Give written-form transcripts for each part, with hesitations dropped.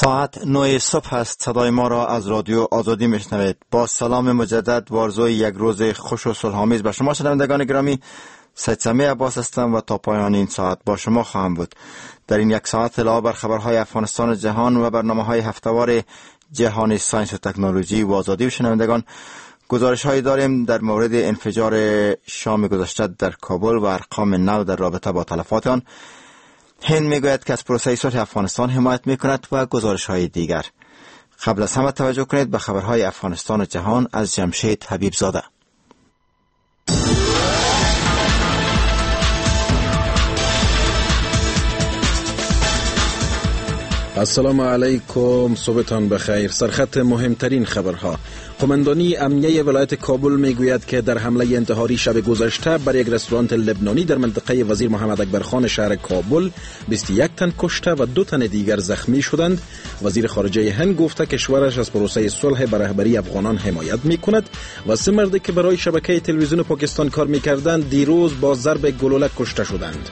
ساعت 9 صبح است. صدای ما را از رادیو آزادی میشنوید. با سلام مجدد و آرزوی یک روز خوش و صلح‌آمیز به شما شنوندگان گرامی. سید سمیع عباس هستم و تا پایان این ساعت با شما خواهم بود. در این یک ساعت علاوه بر خبرهای افغانستان و جهان و برنامه‌های هفته‌وار جهانی ساینس و تکنولوژی و آزادی و شنوندگان، گزارش‌هایی داریم در مورد انفجار شام گذشته در کابل و ارقام نو در رابطه با تلفات آن. هند میگوید که از پروسه صلح افغانستان حمایت میکند و گزارش‌های دیگر. قبل از همه توجه کنید به خبرهای افغانستان و جهان از جمشید حبیب زاده. السلام علیکم، صبحتان بخیر. سرخط مهمترین خبرها. قماندانی امنیه ولایت کابل میگوید که در حمله انتحاری شب گذشته بر یک رستوران لبنانی در منطقه وزیر محمد اکبرخان شهر کابل 21 تن کشته و 2 تن دیگر زخمی شدند. وزیر خارجه هند گفته کشورش از پروسه صلح به رهبری افغانان حمایت میکند و 3 مرد که برای شبکه تلویزیون پاکستان کار میکردند دیروز با ضرب گلوله کشته شدند.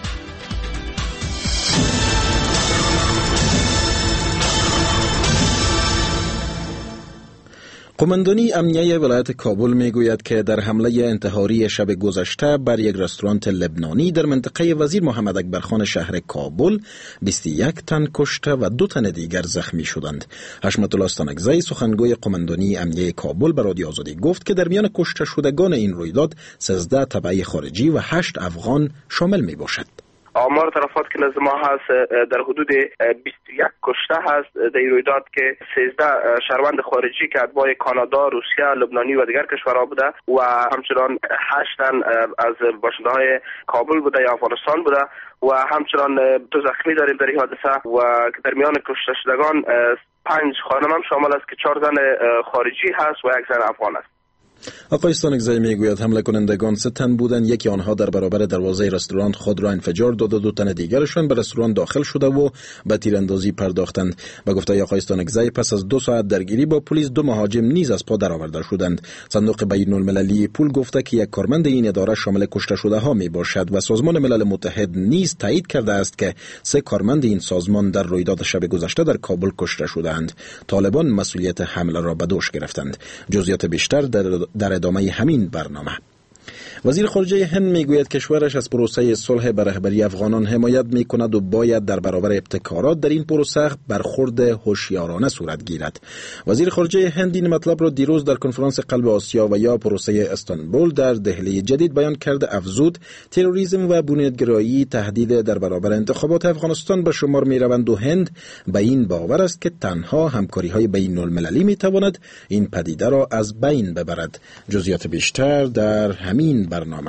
قماندانی امنیه ولایت کابل میگوید که در حمله انتحاری شب گذشته بر یک رستوران لبنانی در منطقه وزیر محمد اکبرخان شهر کابل 21 تن کشته و 2 تن دیگر زخمی شدند. حشمت الله استانکزی سخنگوی قماندانی امنیه کابل به رادیو آزادی گفت که در میان کشته شدگان این رویداد 13 تبعی خارجی و 8 افغان شامل می باشد. آمار تلفات که نزد ما هست در حدود 21 کشته هست در این رویداد که 13 شهروند خارجی که اتباع کانادا، روسیه، لبنانی و دیگر کشورها بوده و همچنان 8 تن از باشنده‌های کابل بوده یا افغانستان بوده و همچنان 2 زخمی داریم در این حادثه و در میان کشته شدگان 5 خانم هم شامل است که 4 زن خارجی هست و 1 زن افغان است. آقای استانکزی میگوید حمله کنندگان 3 تن بودند. یکی آنها در برابر دروازه رستوران خود را انفجار داده، 2 تن دیگرشان به رستوران داخل شده و به تیراندازی پرداختند. به گفته آقای استانکزی پس از 2 ساعت درگیری با پلیس 2 مهاجم نیز از پا درآورده شدند. صندوق بین المللی پول گفته که یک کارمند این اداره شامل کشته شده ها می باشد و سازمان ملل متحد نیز تایید کرده است که 3 کارمند این سازمان در رویداد شب گذشته در کابل کشته شدند. طالبان مسئولیت حمله را به دوش گرفتند. جزئیات بیشتر در ادامه همین برنامه. وزیر خارجه هند میگوید کشورش از پروسه صلح به رهبری افغانان حمایت میکند و باید در برابر ابتکارات در این پروسه برخورد هوشیارانه صورت گیرد. وزیر خارجه هند این مطلب را دیروز در کنفرانس قلب آسیا و یا پروسه استانبول در دهلی جدید بیان کرده. افزود تروریسم و بنیادگرایی تهدید در برابر انتخابات افغانستان به شمار میروند و هند به این باور است که تنها همکاری‌های بین المللی میتواند این پدیده را از بین ببرد. جزئیات بیشتر در همین برنامه.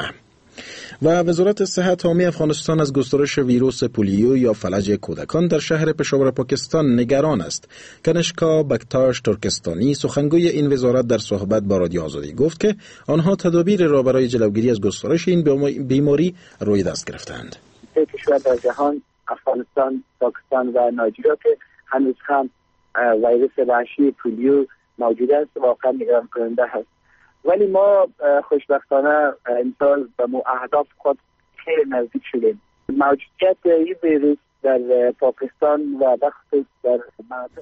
و وزارت صحت عامه افغانستان از گسترش ویروس پولیو یا فلج کودکان در شهر پشاور پاکستان نگران است. کنشکا بکتاش ترکستانی سخنگوی این وزارت در صحبت با رادیو آزادی گفت که آنها تدابیر را برای جلوگیری از گسترش این بیماری روی دست گرفتند. 3 کشور در جهان، افغانستان، پاکستان و نایجریا که هنوز هم ویروس وحشی پولیو موجود است واقعا نگران کننده است. ولی ما خوشبختانه امسال به اهداف خود خیلی نزدیک شدیم. موجودیت این ویروس در پاکستان و بخصوص در مناطق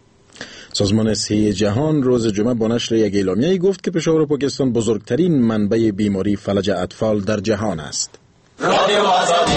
سازمان صحی جهان روز جمعه با نشر یک اعلامیه گفت که پشاور پاکستان بزرگترین منبع بیماری فلج اطفال در جهان است. رادیو آزادی.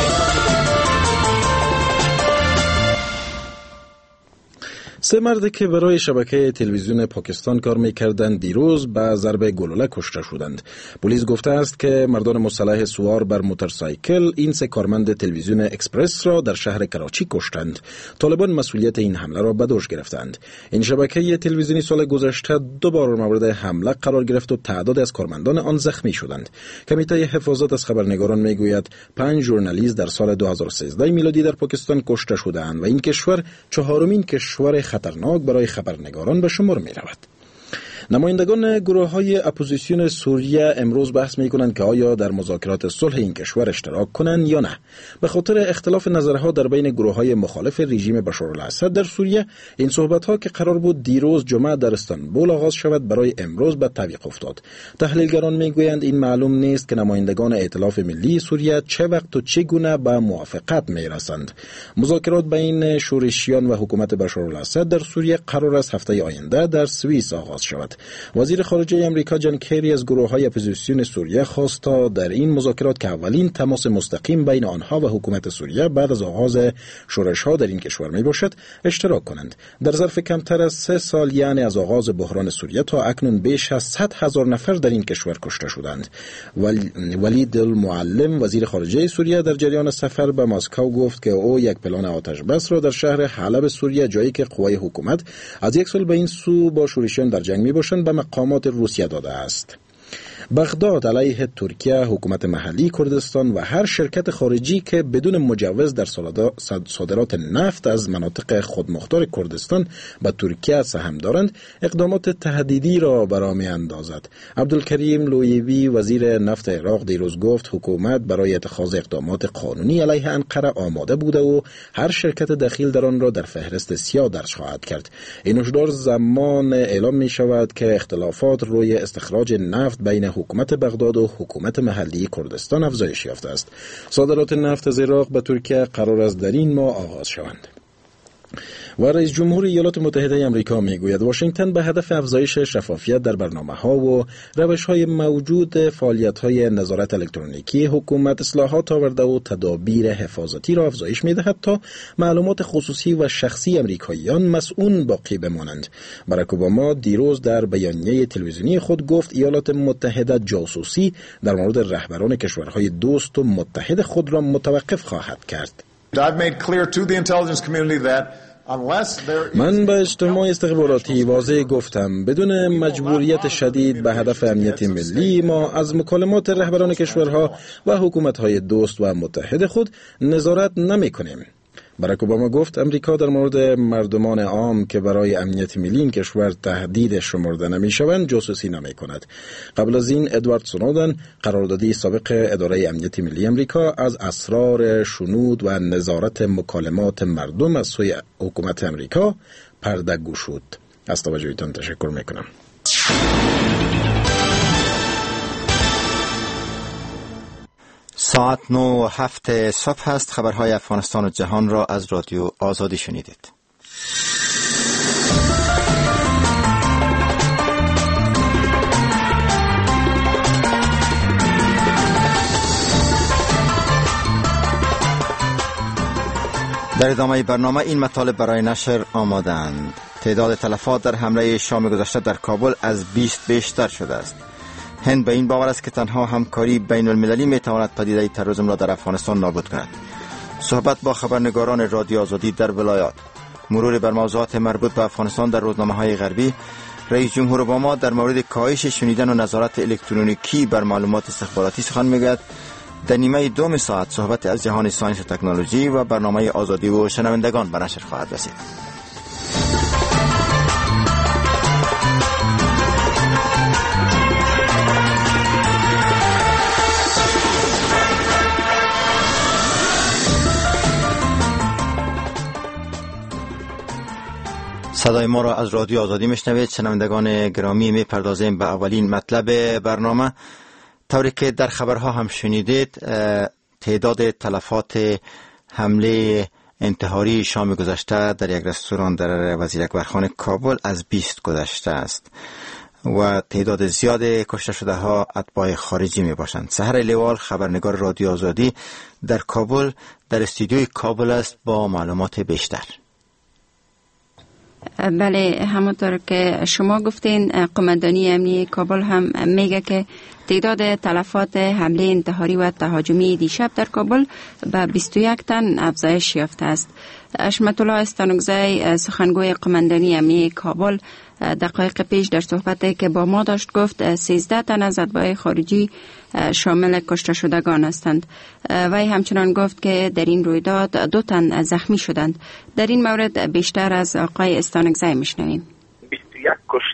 3 مرد که برای شبکه تلویزیون پاکستان کار می‌کردند دیروز به ضرب گلوله کشته شدند. پلیس گفته است که مردان مسلح سوار بر موتورسایکل این 3 کارمند تلویزیون اکسپرس را در شهر کراچی کشتند. طالبان مسئولیت این حمله را به دوش گرفتند. این شبکه تلویزیونی سال گذشته 2 بار مورد حمله قرار گرفت و تعداد از کارمندان آن زخمی شدند. کمیته حفاظت از خبرنگاران میگوید 5 ژورنالیست در سال 2013 میلادی در پاکستان کشته شدند و این کشور 4مین کشور خطرناک برای خبرنگاران به شمار می رود. نمایندگان گروه‌های اپوزیسیون سوریه امروز بحث می‌کنند که آیا در مذاکرات صلح این کشور اشتراک کنند یا نه. به خاطر اختلاف نظرها در بین گروه‌های مخالف رژیم بشارالاسد در سوریه، این صحبت‌ها که قرار بود دیروز جمعه در استانبول آغاز شود برای امروز به تعویق افتاد. تحلیلگران می‌گویند این معلوم نیست که نمایندگان ائتلاف ملی سوریه چه وقت و چگونه به موافقت می‌رسند. مذاکرات بین شورشیان و حکومت بشارالاسد در سوریه قرار است هفته آینده در سوئیس آغاز شود. وزیر خارجه آمریکا جان کری از گروه‌های اپوزیسیون سوریه خواست تا در این مذاکرات که اولین تماس مستقیم بین آنها و حکومت سوریه بعد از آغاز شورش‌ها در این کشور میباشد اشتراک کنند. در ظرف کمتر از 3 سال یعنی از آغاز بحران سوریه تا اکنون بیش از 100,000 نفر در این کشور کشته شدند. ولید المعلم وزیر خارجه سوریه در جریان سفر به مسکو گفت که او یک پلان آتش بس را در شهر حلب سوریه، جایی که قوای حکومت از 1 سال به این سو با شورشیان در جنگ میباشند، به مقامات روسیه داده است. بغداد علیه ترکیه، حکومت محلی کردستان و هر شرکت خارجی که بدون مجوز در صادرات نفت از مناطق خودمختار کردستان به ترکیه سهم دارند، اقدامات تهدیدی را برا می اندازد. عبدالکریم لویوی وزیر نفت عراق دیروز گفت حکومت برای اتخاذ اقدامات قانونی علیه انقره آماده بوده و هر شرکت دخیل در آن را در فهرست سیاه درج خواهد کرد. این هشدار زمان اعلام می شود که اختلافات روی استخراج نفت بین حکومت بغداد و حکومت محلی کردستان افزایش یافته است. صادرات نفت از عراق به ترکیه قرار است در این ماه آغاز شوند. و رئیس جمهور ایالات متحده آمریکا میگوید واشنگتن به هدف افزایش شفافیت در برنامه‌ها و روش‌های موجود فعالیت‌های نظارت الکترونیکی حکومت اصلاحات آورده و تدابیر حفاظتی را افزایش می‌دهد تا معلومات خصوصی و شخصی آمریکاییان مسئول باقی بمانند. باراک اوباما دیروز در بیانیه تلویزیونی خود گفت ایالات متحده جاسوسی در مورد رهبران کشورهای دوست و متحد خود را متوقف خواهد کرد. من به اجتماع استخباراتی واضح گفتم بدون مجبوریت شدید به هدف امنیت ملی ما از مکالمات رهبران کشورها و حکومت‌های دوست و متحد خود نظارت نمی‌کنیم. باراک اوباما گفت امریکا در مورد مردمان عام که برای امنیت ملی این کشور تهدید شمرده نمی‌شوند جاسوسی نمی‌کند. قبل از این ادوارد سنودن قراردادی سابق اداره امنیت ملی امریکا از اسرار شنود و نظارت مکالمات مردم از سوی حکومت امریکا پرده گشود. از توجهتان تشکر می‌کنم. ساعت 9:07 صبح است. خبرهای افغانستان و جهان را از رادیو آزادی شنیدید. در ادامه برنامه این مطالب برای نشر آمادند. تعداد تلفات در حمله شام گذشته در کابل از 20 بیشتر شده است. هند به این باور است که تنها همکاری بین المللی می تواند پدیده تروریسم را در افغانستان نابود کند. صحبت با خبرنگاران رادیو آزادی در ولایات، مرور بر موضوعات مربوط به افغانستان در روزنامه‌های غربی. رئیس جمهور اوباما در مورد کاهش شنیدن و نظارت الکترونیکی بر معلومات استخباراتی سخن میگوید. در نیمه دوم ساعت صحبت از جهان ساینس و تکنولوژی و برنامه آزادی و شنوندگان به نشر خواهد رسید. صدای ما را از رادیو آزادی میشنوید. شنوندگان گرامی، میپردازیم به اولین مطلب برنامه. طوری که در خبرها هم شنیدید، تعداد تلفات حمله انتحاری شام گذشته در یک رستوران در وزیر اکبرخان کابل از 20 گذشته است و تعداد زیاد کشته شده ها اتباع خارجی می باشند. سحر لیوال، خبرنگار رادیو آزادی در کابل، در استودیوی کابل است با معلومات بیشتر. بله، همونطور که شما گفتین، قماندانی امنیتی کابل هم میگه که تعداد تلفات حمله انتحاری و تهاجمی دیشب در کابل به 21 تن افزایش یافته است. اشمت الله استانکزی، سخنگوی قماندانی امنیتی کابل، دقایق پیش در صحبتی که با ما داشت گفت 13 تن از اتباع خارجی شامل کشته شدگان هستند. وی همچنان گفت که در این رویداد 2 تن زخمی شدند. در این مورد بیشتر از آقای استانکزی میشنویم. 21 کشته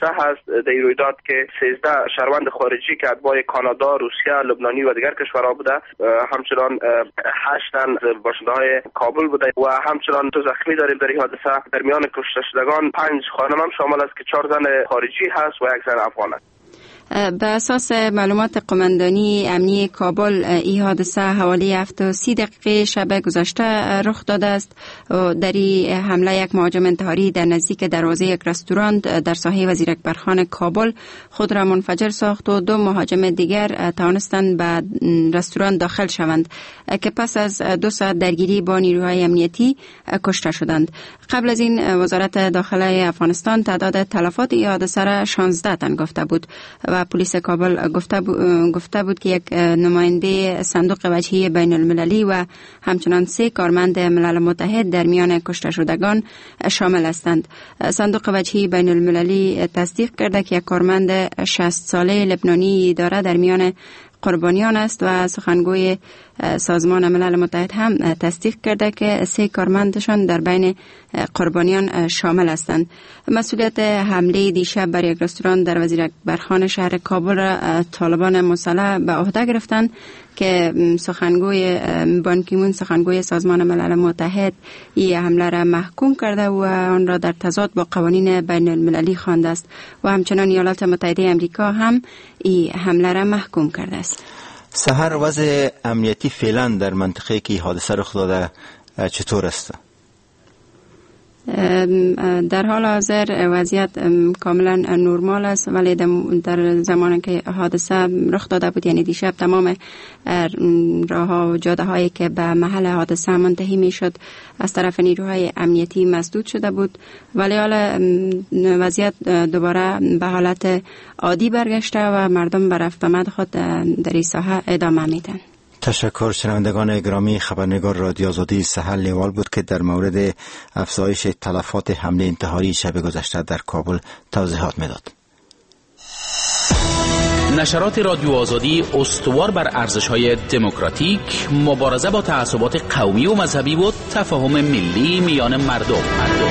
کشته هست در رویداد که 13 شهروند خارجی که اتباع کانادا، روسیه، لبنانی و دیگر کشورها بوده، همچنان 8 تن باشنده‌های کابل بوده و همچنان 2 زخمی داریم در این حادثه. در میان کشته شدگان 5 خانم هم شامل است که 4 زن خارجی هست و 1 زن افغان است. به اساس معلومات قماندانی امنیه کابل این حادثه حوالی 7:30 دقیقه شب گذشته رخ داده است. در این حمله یک مهاجم انتحاری در نزدیک دروازه یک رستوران در ساحه وزیر اکبرخان کابل خود را منفجر ساخت و 2 مهاجم دیگر توانستند به رستوران داخل شوند که پس از 2 ساعت درگیری با نیروهای امنیتی کشته شدند. قبل از این وزارت داخله افغانستان تعداد تلفات این حادثه را 16 تن گفته بود و پلیس کابل گفته بود که یک نماینده صندوق وجهی بین المللی و همچنان 3 کارمند ملل متحد در میان کشته شدگان شامل هستند. صندوق وجهی بین المللی تصدیق کرده که یک کارمند 60 ساله لبنانی داره در میان قربانیان است و سخنگوی سازمان ملل متحد هم تصدیق کرده که 3 کارمندشان در بین قربانیان شامل هستند. مسئولیت حمله دیشب بر یک رستوران در وزیر اکبرخان شهر کابل را طالبان مسلح به عهده گرفتند که سخنگوی بان کی مون، سخنگوی سازمان ملل متحد، این حمله را محکوم کرده و آن را در تضاد با قوانین بین المللی خوانده است و همچنان ایالات متحده آمریکا هم این حمله را محکوم کرده است. سحر، وضع امنیتی فعلا در منطقه که حادثه رخ داده چطور است؟ در حال حاضر وضعیت کاملا نرمال است، ولی در زمانی که حادثه رخ داده بود، یعنی دیشب، تمام راه ها و جاده هایی که به محل حادثه منتهی می شد از طرف نیروهای امنیتی مسدود شده بود، ولی حالا وضعیت دوباره به حالت عادی برگشته و مردم به رفت آمد خود در این ساحه ادامه میدن. تشکر. شنوندگان گرامی، خبرنگار رادیو آزادی سحر لیوال بود که در مورد افزایش تلفات حمله انتحاری شب گذشته در کابل توضیحات میداد. نشرات رادیو آزادی استوار بر ارزش‌های دموکراتیک، مبارزه با تعصبات قومی و مذهبی و تفاهم ملی میان مردم.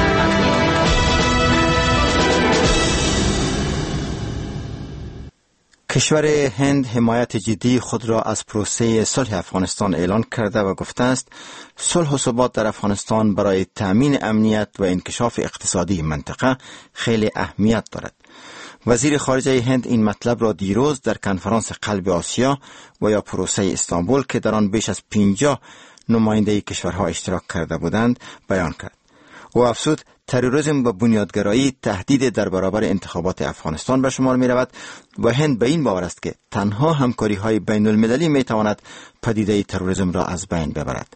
کشور هند حمایت جدی خود را از پروسه صلح افغانستان اعلان کرده و گفته است صلح و ثبات در افغانستان برای تامین امنیت و انکشاف اقتصادی منطقه خیلی اهمیت دارد. وزیر خارجه هند این مطلب را دیروز در کنفرانس قلب آسیا و یا پروسه استانبول که در آن بیش از 50 نماینده کشورها اشتراک کرده بودند بیان کرد. او افزود تروریسم و بنیادگرایی تهدید در برابر انتخابات افغانستان به شمار می رود و هند به این باور است که تنها همکاری های بین المللی می تواند پدیده تروریسم را از بین ببرد.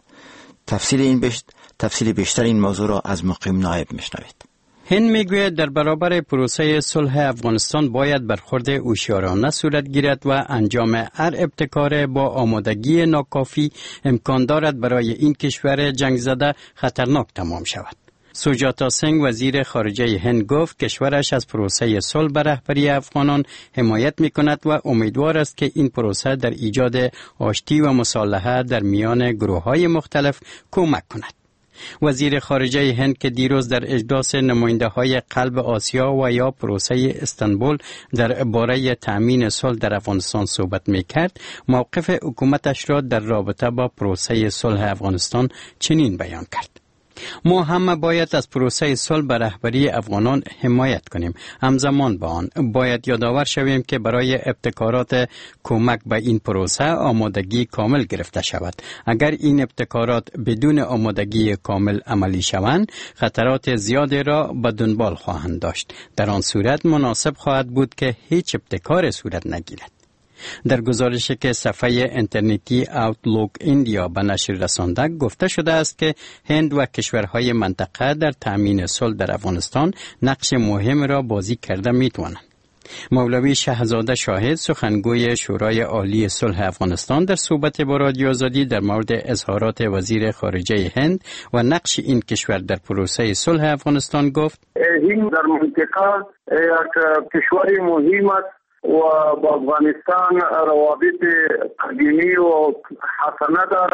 تفصیل بیشتر این موضوع را از مقیم نایب میشنوید. هند میگوید در برابر پروسه صلح افغانستان باید برخورد هوشیارانه صورت گیرد و انجام هر ابتکار با آمادگی ناکافی امکان دارد برای این کشور جنگ زده خطرناک تمام شود. سوجاتا سنگ وزیر خارجه هند گفت کشورش از پروسه صلح به رهبری افغانان حمایت می‌کند و امیدوار است که این پروسه در ایجاد آشتی و مصالحه در میان گروه‌های مختلف کمک کند. وزیر خارجه هند که دیروز در اجلاس نماینده‌های قلب آسیا و یا پروسه استانبول در باره تأمین صلح در افغانستان صحبت می‌کرد، موقف حکومتش را در رابطه با پروسه صلح افغانستان چنین بیان کرد: ما همه باید از پروسه صلح به رهبری افغانان حمایت کنیم. همزمان با آن باید یادآور شویم که برای ابتکارات کمک به این پروسه آمادگی کامل گرفته شود. اگر این ابتکارات بدون آمادگی کامل عملی شوند، خطرات زیادی را به دنبال خواهند داشت. در آن صورت مناسب خواهد بود که هیچ ابتکار صورت نگیرد. در گزارشی که صفحه اینترنتی آوتلوک ایندیا به نشر رسانده گفته شده است که هند و کشورهای منطقه در تأمین صلح در افغانستان نقش مهم را بازی کرده می‌توانند. مولوی شهزاده شاهد سخنگوی شورای عالی صلح افغانستان در صحبت با رادیو آزادی در مورد اظهارات وزیر خارجه هند و نقش این کشور در پروسه صلح افغانستان گفت: هند در منطقه یک کشور مهم است و با افغانستان روابط قدیمی و حسنه دارد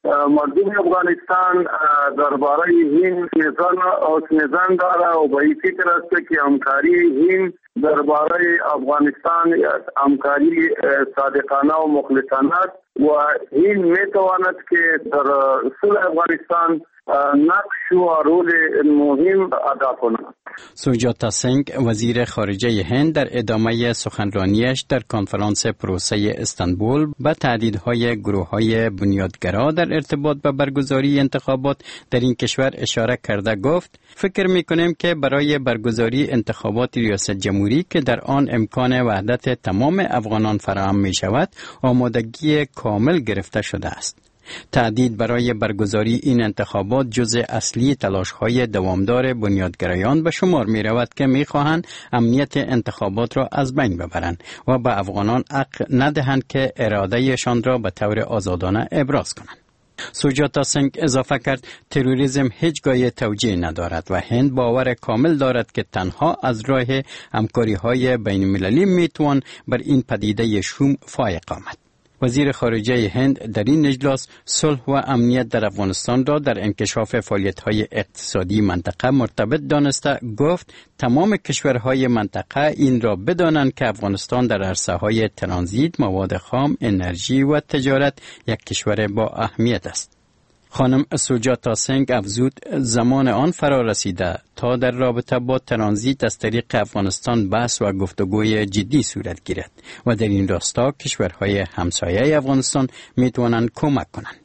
مردم افغانستان درباره هند نظام داره و به این فکر است که همکاری هند درباره افغانستان همکاری صادقانه و مخلصانه و هند میتواند که در صلح افغانستان نقش و رول مهم ادا کند. سوجاتا سینگ وزیر خارجه هند در ادامه سخنرانیش در کنفرانس پروسه استانبول به تهدیدهای گروه‌های بنیادگرا در ارتباط به برگزاری انتخابات در این کشور اشاره کرده گفت: فکر می‌کنیم که برای برگزاری انتخابات ریاست جمهوری که در آن امکان وحدت تمام افغانان فراهم می‌شود، آمادگی کامل گرفته شده است. تهدید برای برگزاری این انتخابات جزء اصلی تلاش‌های دوامدار بنیادگرایان به شمار می‌رود که می‌خواهند امنیت انتخابات را از بین ببرند و به افغانان حق ندهند که اراده‌شان را به طور آزادانه ابراز کنند. سوجاتا سینگ اضافه کرد: تروریسم هیچگاه توجیه ندارد و هند باور کامل دارد که تنها از راه همکاری‌های بین‌المللی می‌توان بر این پدیده شوم فائق آمد. وزیر خارجه هند در این اجلاس صلح و امنیت در افغانستان را در انکشاف فعالیت‌های اقتصادی منطقه مرتبط دانسته گفت: تمام کشورهای منطقه این را بدانند که افغانستان در عرصه‌های ترانزیت، مواد خام، انرژی و تجارت یک کشور با اهمیت است. خانم سوجاتا سینگ افزود: زمان آن فرا رسیده تا در رابطه با ترانزیت از طریق افغانستان بحث و گفتگوی جدی صورت گیرد و در این راستا کشورهای همسایه افغانستان می توانند کمک کنند.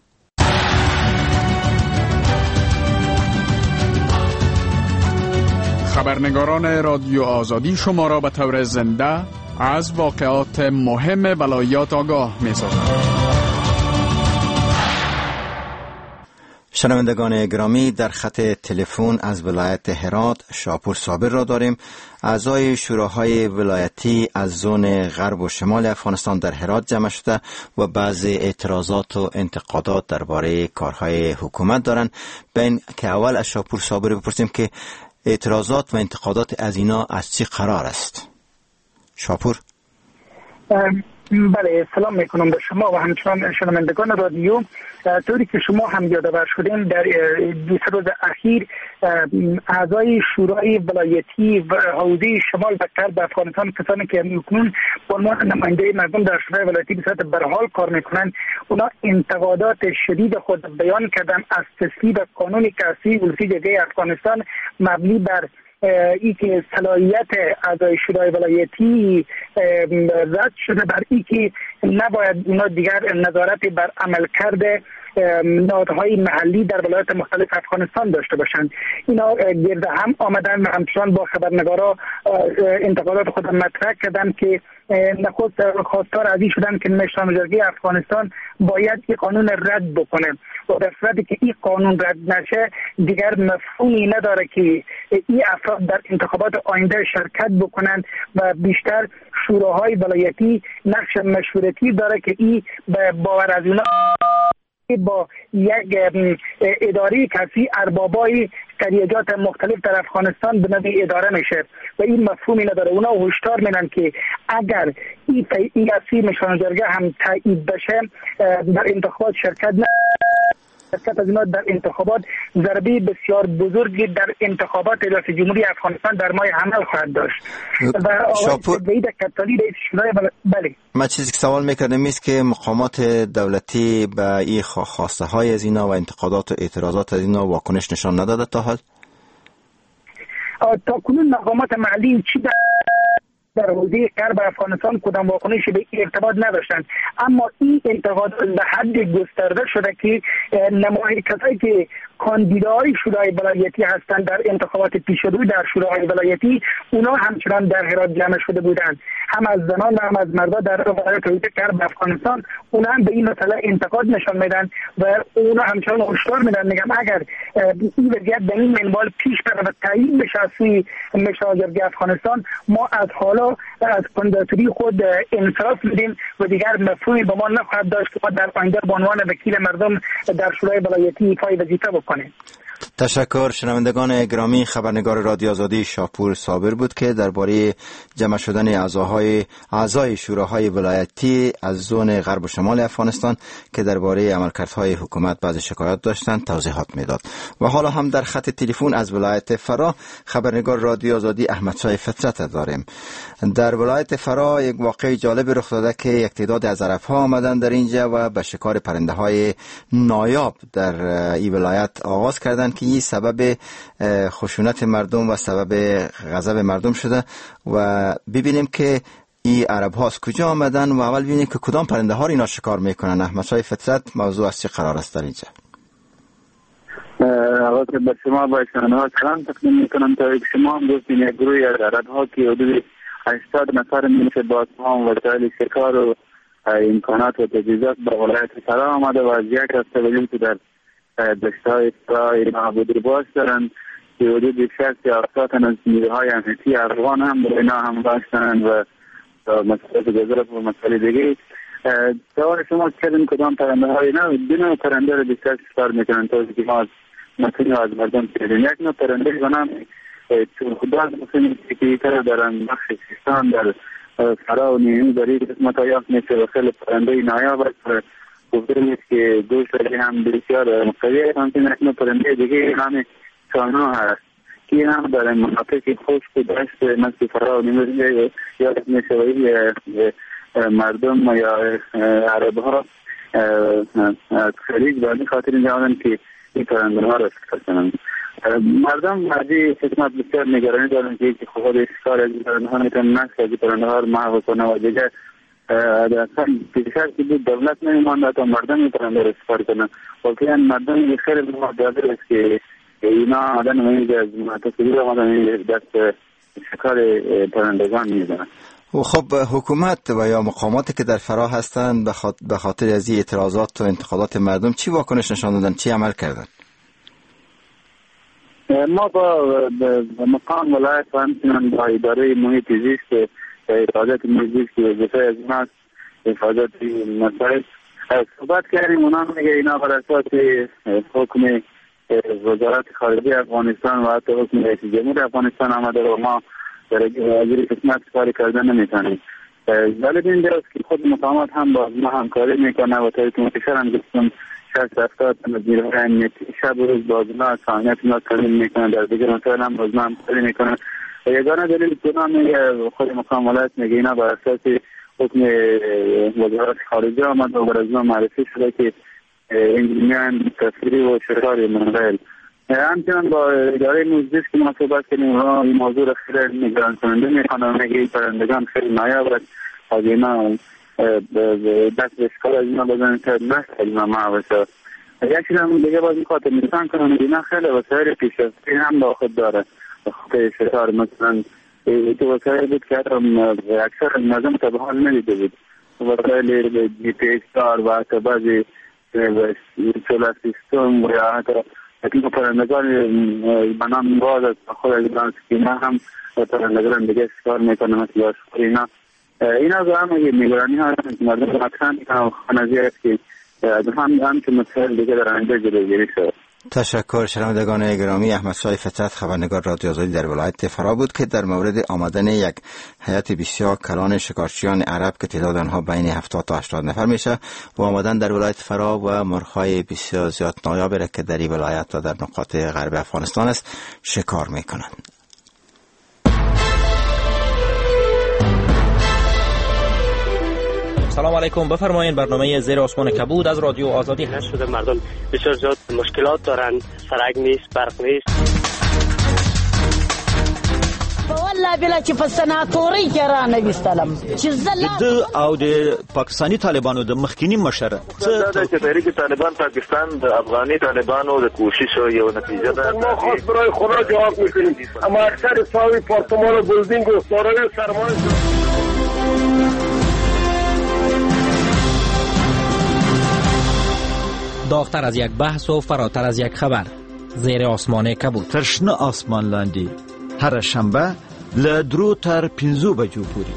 خبرنگاران رادیو آزادی شما را به طور زنده از واقعات مهم ولایات آگاه می سازند. شنوندگان گرامی، در خط تلفن از ولایت هرات شاپور صابر را داریم. اعضای شوراهای ولایتی از زون غرب و شمال افغانستان در هرات جمع شده و بعضی اعتراضات و انتقادات درباره کارهای حکومت دارند. بین که اول از شاپور صابر بپرسیم که اعتراضات و انتقادات از اینا از چی قرار است؟ شاپور. بله، سلام میکنم به شما و همچنان شنوندگان رادیو. طوری که شما هم یادآور شدین، در 2 روز اخیر اعضای شورای ولایتی و حوزه شمال و غرب افغانستان، کسانی که اکنون به عنوان نماینده مردم در شورای ولایتی به صورت برحال کار میکنند، اونا انتقادات شدید خود بیان کردن از تصویب قانونی که از 30 جگه افغانستان مبنی بر ای که صلاحیت اعضای شورای ولایتی رد شده، بر ای که نباید اونا دیگر نظارت بر عملکرد نهادهای محلی در ولایات مختلف افغانستان داشته باشند. اینا گرد هم آمدن و همچنان با خبرنگارا انتقادات خود مطرح کردن که نخست خواستار از این شدن که نشان جرگه افغانستان باید این قانون رد بکنه و در صورتی که این قانون رد نشه دیگر مفهومی نداره که این افراد در انتخابات آینده شرکت بکنن و بیشتر شوراهای ولایتی نقش مشورتی داره که این باور از اونا با یک اداره کسی اربابای تریجات مختلف در افغانستان به نوع اداره میشه و این مفهومی نداره. اونا هشدار میدن که اگر این کسی نشانجرگه هم تایید بشه در انتخابات شرکت از اینا در انتخابات ضربه بسیار بزرگی در انتخابات ریاست جمهوری افغانستان در ماه حمل خواهد داشت. و آقای کتالی رئیس شورای بله، من چیزی که سوال میکردم است که مقامات دولتی به این خواسته های از اینا و انتقادات و اعتراضات از اینا واکنش نشان نداده تا حال؟ تا کنون مقامات محلی چی در حوزه غرب افغانستان کدام واکنشی به ارتباط نداشتند، اما این انتقادات به حد گسترده شده که کسایی که کاندیدای شورای ولایتی هستند در انتخابات پیشرو در شورای ولایتی، اونا همچنان در هرات جمع شده بودند، هم از زنان و هم از مردا در ولایت غرب افغانستان. اونا هم به این مسئله انتقاد نشان میدن و اونا همچنان هشدار میدن، میگم اگر این وضعیت به این منوال پیش بره و تعیین بشه از سوی مشاورجرگه افغانستان، ما از حالا از کاندیداتوری خود انصراف میدیم و دیگر مفهومی به ما نخواهد داشت که ما در آینده به عنوان وکیل مردم در شورای ولایتی ایفای وظیفه بکنیم. تشکر. شنوندگان گرامی، خبرنگار رادیو آزادی شاپور صابر بود که درباره جمع شدن اعضای شوراهای ولایتی از زون غرب و شمال افغانستان که درباره عملکردهای حکومت بعض شکایات داشتند توضیحات میداد. و حالا هم در خط تلفن از ولایت فرا خبرنگار رادیو آزادی احمدشاه فطرت داریم. در ولایت فرا یک واقعه جالب رخ داده که یک تعداد از عرب‌ها آمدن در اینجا و به شکار پرنده های نایاب در این ولایت آغاز کردند که این سبب خشونت مردم و سبب غضب مردم شده. و ببینیم که این عرب ها از کجا آمدن و اول ببینیم که کدام پرنده ها اینا شکار میکنن. احمدشاه فطرت، موضوع از چه قرار است در اینجا؟ آقا به شما با شما سلام تقدیم میکنم تا شما هم دوستین یک گروهی از عرب ها که حدود 80 نفر میشه با تمام وسایل شکار و امکانات و تجهیزات به ولایت فرا آمده و از یک هفته بدیم که در دشتهای فرای معبودرباش دارند که حدود 60 از نیروهای امنیتی افغان هم به اینا هم داشتند و مسئله گذرف و مسئله دیگه. سوال شما کردیم کدام پرنده های اینا دو پرنده رو بیشتر شکار میکنن تا که ما مسئله از مردم کردیم. یک نوع پرنده به نام چرخداز مسئله که دارن بخش سیستان در فرا و نیمی در این قسمت ها یافت میشه و خیلی پرنده نایاب است. گفته میشه که گوشت هم بسیار مقوی است. همچنین یک نوع پرنده دیگه نام چانو هست که هم در مناطق خشک و دشت مثل فرا و نیمی یاد میشه و مردم یا عرب ها از خلیج به این خاطر اینجا آمدن که این پرنده ها را شکار کنند. مردم از این قسمت بسیار نگرانی دارند که خود شکار از این پرنده ها میتونن نسل از این پرنده ها را محو کنه و دیگر اصلا پیشتر که بود دولت نمیمانده تا مردم این پرنده را شکار کنه. واقعا مردم خیلی مدادر است که اینا آدن مهید از مناطق آمدن دست شکار پرندگان میزنند. و خب حکومت و یا مقاماتی که در فرا هستند به خاطر از این اعتراضات و انتقادات مردم چی واکنش نشان دادن، چی عمل کردن؟ ما با مقام ولایت و همچنان با اداره محیط زیست حفاظت محیط زیست که وظیفه از ما حفاظت مسائل صحبت کردیم. اونا میگه اینا بر اساس حکم وزارت خارجه افغانستان و حتی حکم رئیس جمهور افغانستان آمده و ما در این قسمت کاری کردن نمیتونیم. جالب اینجاست که خود مقامات هم با ما همکاری میکنه و تا که متشکر هم گفتم 60-70 از نیروهای امنیتی شب و روز با ما سانیت ما کاری میکنن، در دیگر مسائل هم باز ما همکاری میکنن. و یگانه دلیل که میگه خود مقام ولایت میگه اینا بر اساس حکم وزارت خارجه آمد و بر از ما معرفی شده که انجینیان تصویری و شکار منقل. همچنان با اداره موزدیس که ما صحبت کنیم و این موضوع را خیلی نگران کننده میخوانم. میگه این پرندگان خیلی نایاب است از اینا دست به شکار از اینا بزنن که نسل اینا محو شد. یک چیز هم دیگه باز میخواد نشان کنم اینا خیلی وسایل پیشرفته هم با خود داره به خاطر شکار. مثلا تو وسایل بود که اکثر نظم تا به حال ندیده بود، وسایل جی پی ایس دار و حتی بعضی سولار سیستم و یا حتی اکنون پرندگان بنام باز از خود از ایران سکینه هم پرندگان دیگه شکار میکنه مثل آشخور اینا رو هم نگرانی ها مردم مطرح میکنم خانزی است که هم که مسائل دیگه در آینده جلوگیری شد. تشکر. شنوندگان گرامی، احمدشاه فطرت خبرنگار رادیو آزادی در ولایت فرا بود که در مورد آمدن یک هیئت بسیار کلان شکارچیان عرب که تعداد آنها بین 70 تا 80 نفر میشه و آمدن در ولایت فرا و مرغ‌های بسیار زیاد نایابی را که در این ولایت و در نقاط غرب افغانستان است شکار میکنند. سلام علیکم، بفرمایید. برنامه زیر آسمان کبود از رادیو آزادی هست. شده مردم بسیار زیاد مشکلات دارند، سرک نیست، برق نیست. والله بلا چې په سناتوري کې را نویستلم چې د او د پاکستانی طالبانو د مخکینی مشر چې تحریک طالبان پاکستان د افغاني طالبانو د کوشش یو نتیجه ده. ما خاص برای خدا جواب میکنیم، اما اکثر ساوی پارتمان و بلدینگ و سارای سرمایه داغتر از یک بحث و فراتر از یک خبر. زیر آسمان کبود. ترشنه آسمان لاندی هر شنبه له 3 تر 5 بجو پورې.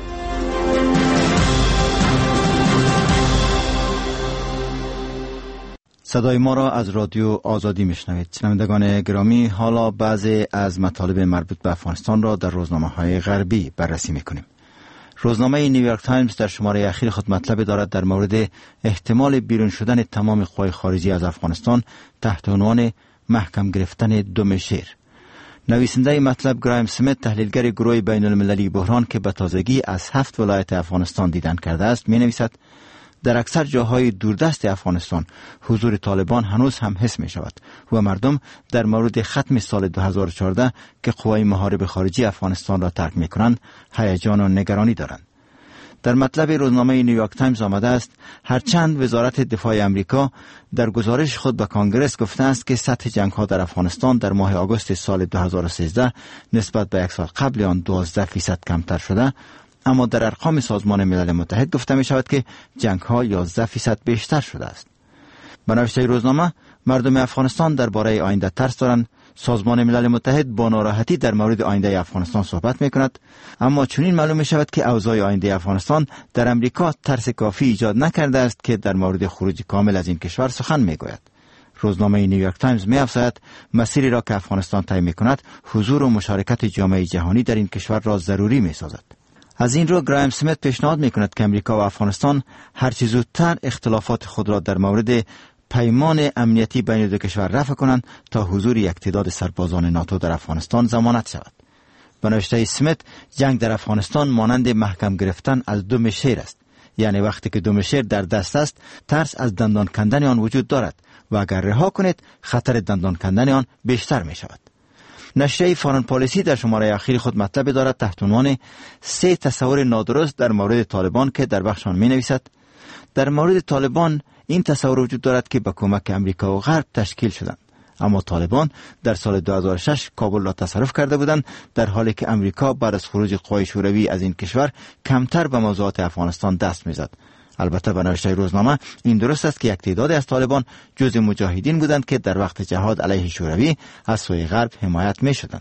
صدای ما را از رادیو آزادی میشنوید. شنوندگان گرامی، حالا بعضی از مطالب مربوط به افغانستان را در روزنامه‌های غربی بررسی میکنیم. روزنامه نیویورک تایمز در شماره اخیر خود مطلب دارد در مورد احتمال بیرون شدن تمام قوای خارجی از افغانستان تحت عنوان محکم گرفتن دم شیر. نویسنده مطلب گرایم سمیت، تحلیلگر گروه بین المللی بحران که به تازگی از 7 ولایت افغانستان دیدن کرده است، می نویسد در اکثر جاهای دوردست افغانستان حضور طالبان هنوز هم حس می شود و مردم در مورد ختم سال 2014 که قوای محارب خارجی افغانستان را ترک می کنند هیجان و نگرانی دارند. در مطلب روزنامه نیویورک تایمز آمده است هرچند وزارت دفاع امریکا در گزارش خود به کانگرس گفته است که سطح جنگ ها در افغانستان در ماه آگوست سال 2013 نسبت به یک سال قبل آن 12% کمتر شده، اما در ارقام سازمان ملل متحد گفته می شود که جنگ ها 11% بیشتر شده است. به نوشته روزنامه، مردم افغانستان درباره آینده ترس دارند. سازمان ملل متحد با ناراحتی در مورد آینده افغانستان صحبت می کند، اما چنین معلوم می شود که اوضاع آینده افغانستان در امریکا ترس کافی ایجاد نکرده است که در مورد خروج کامل از این کشور سخن می گوید. روزنامه نیویورک تایمز می افزاید مسیری را که افغانستان طی می کند حضور و مشارکت جامعه جهانی در این کشور را ضروری می سازد. از این رو گرایم سمیت پیشنهاد می کند که امریکا و افغانستان هرچه زودتر اختلافات خود را در مورد پیمان امنیتی بین دو کشور رفع کنند تا حضور یک تعداد سربازان ناتو در افغانستان ضمانت شود. به نوشته سمیت، جنگ در افغانستان مانند محکم گرفتن از دم شیر است، یعنی وقتی که دم شیر در دست است ترس از دندان کندن آن وجود دارد و اگر رها کنید خطر دندان کندن آن بیشتر می شود. نشریه فارن پالیسی در شماره اخیر خود مطلب دارد تحت عنوان 3 تصور نادرست در مورد طالبان که در بخش آن می نویسد در مورد طالبان این تصور وجود دارد که با کمک امریکا و غرب تشکیل شدند، اما طالبان در سال 2006 کابل را تصرف کرده بودند، در حالی که امریکا بعد از خروج قوای شوروی از این کشور کمتر به موضوعات افغانستان دست می‌زد. البته به نوشته روزنامه این درست است که یک تعداد از طالبان جزء مجاهدین بودند که در وقت جهاد علیه شوروی از سوی غرب حمایت می‌شدند.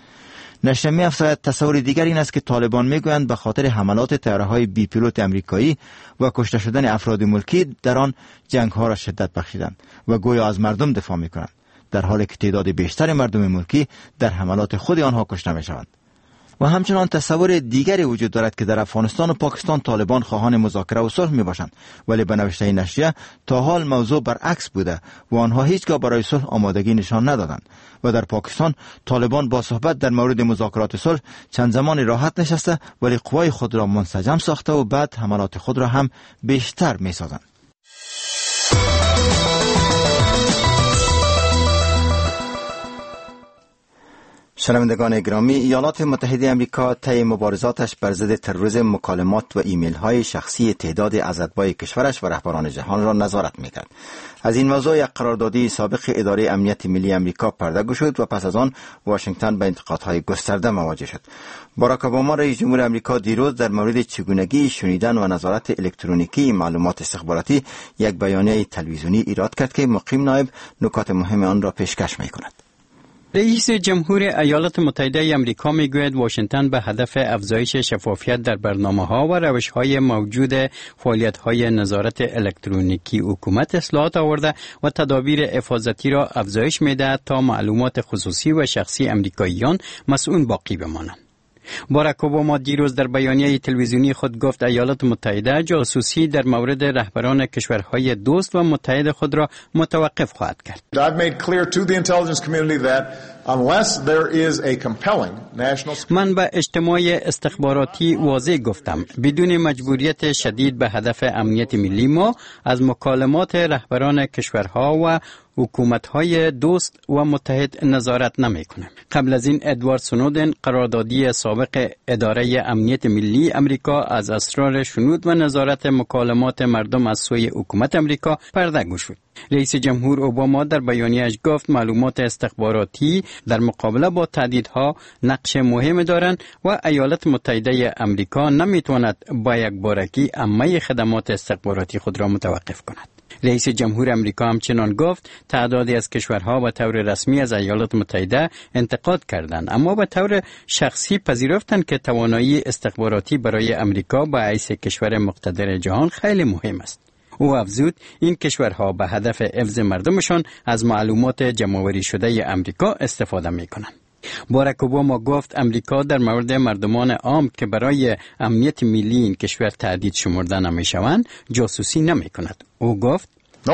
نشریه می‌افزاید تصور دیگر این است که طالبان میگویند به خاطر حملات طیاره‌های بی پیلوت امریکایی و کشته شدن افراد ملکی در آن جنگ‌ها را شدت بخشیدند و گویا از مردم دفاع می‌کنند، در حالی که تعداد بیشتر مردم ملکی در حملات خود آنها کشته می‌شوند. و همچنان تصور دیگری وجود دارد که در افغانستان و پاکستان طالبان خواهان مذاکره و صلح میباشند، ولی به نوشته نشریه تا حال موضوع برعکس بوده و آنها هیچگاه برای صلح آمادگی نشان ندادند و در پاکستان طالبان با صحبت در مورد مذاکرات صلح چند زمان راحت نشسته ولی قوای خود را منسجم ساخته و بعد حملات خود را هم بیشتر میسازند. شنوندگان گرامی، ایالات متحده آمریکا طی مبارزاتش بر ضد تروریسم مکالمات و ایمیل های شخصی تعداد از اتباع کشورش و رهبران جهان را نظارت میکرد. از این موضوع یک قراردادی سابق اداره امنیت ملی آمریکا پرده گشود و پس از آن واشنگتن به انتقادهای گسترده مواجه شد. باراک اوباما رئیس جمهور آمریکا دیروز در مورد چگونگی شنیدن و نظارت الکترونیکی معلومات استخباراتی یک بیانیه تلویزیونی ایراد کرد که مقیم نایب نکات مهم آن را پیشکش میکند. رئیس جمهور ایالات متحده آمریکا میگوید واشنگتن به هدف افزایش شفافیت در برنامه‌ها و روش‌های موجود فعالیت‌های نظارت الکترونیکی حکومت اصلاحات آورده و تدابیر حفاظتی را افزایش می‌دهد تا معلومات خصوصی و شخصی آمریکاییان مسئول باقی بمانند. باراک اوباما دیروز در بیانیه تلویزیونی خود گفت ایالات متحده جاسوسی در مورد رهبران کشورهای دوست و متحد خود را متوقف خواهد کرد. من به اجتماع استخباراتی واضح گفتم بدون مجبوریت شدید به هدف امنیت ملی ما از مکالمات رهبران کشورها و حکومت‌های دوست و متحد نظارت نمی‌کنم. قبل از این ادوارد سنودن قراردادی سابق اداره امنیت ملی امریکا از اسرار شنود و نظارت مکالمات مردم از سوی حکومت امریکا پرده گشود. رئیس جمهور اوباما در بیانیه‌اش گفت معلومات استخباراتی در مقابله با تهدیدها نقش مهم دارند و ایالات متحده امریکا نمی‌تواند با یک بارگی عمه خدمات استخباراتی خود را متوقف کند. رئیس جمهور امریکا همچنان گفت تعدادی از کشورها به طور رسمی از ایالات متحده انتقاد کردند، اما به طور شخصی پذیرفتند که توانایی استخباراتی برای امریکا به حیث کشور مقتدر جهان خیلی مهم است. او افزود این کشورها به هدف حفظ مردمشان از معلومات جمع‌آوری شده امریکا استفاده می‌کنند. باراک اوباما گفت امریکا در مورد مردمان عام که برای امنیت ملی این کشور تهدید شمرده نمی‌شوند جاسوسی نمی‌کند. او گفت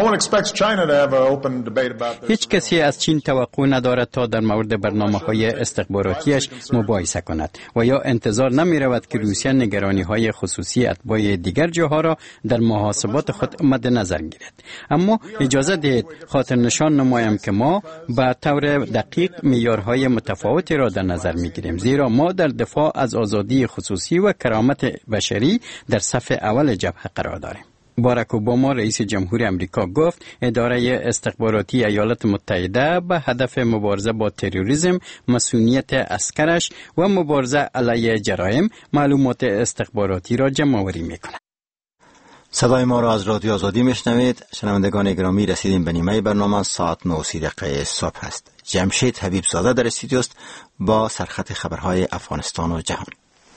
هیچ کسی از چین توقع ندارد تا در مورد برنامه‌های استخباراتیش مباحثه کند و یا انتظار نمی‌رود که روسیه نگرانی‌های خصوصی اتباع دیگر جاها را در محاسبات خود مد نظر گیرد. اما اجازه دهید خاطر نشان نمایم که ما به طور دقیق معیارهای متفاوتی را در نظر می‌گیریم، زیرا ما در دفاع از آزادی خصوصی و کرامت بشری در صف اول جبهه قرار داریم. باراک اوباما رئیس جمهوری امریکا گفت اداره استخباراتی ایالات متحده به هدف مبارزه با تروریسم، مسئولیت عسکرش و مبارزه علیه جرایم معلومات استخباراتی را جمع‌آوری می‌کند. صدای ما را از رادیو آزادی میشنوید. شنوندگان گرامی، رسیدیم به نیمه برنامه. ساعت 9:30 صبح است. جمشید حبیب زاده در استودیو است با سرخط خبرهای افغانستان و جهان.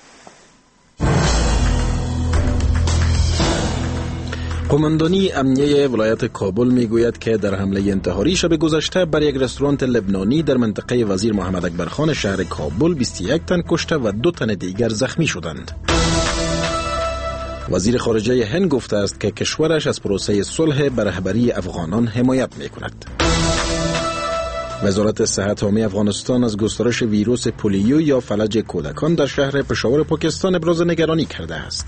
قماندانی امنیه ولایت کابل میگوید که در حمله انتحاری شب گذشته بر یک رستوران لبنانی در منطقه وزیر محمد اکبرخان شهر کابل 21 تن کشته و 2 تن دیگر زخمی شدند. وزیر خارجه هند گفته است که کشورش از پروسه صلح به رهبری افغانان حمایت میکند. وزارت صحت عامه افغانستان از گسترش ویروس پولیو یا فلج کودکان در شهر پشاور پاکستان ابراز نگرانی کرده است.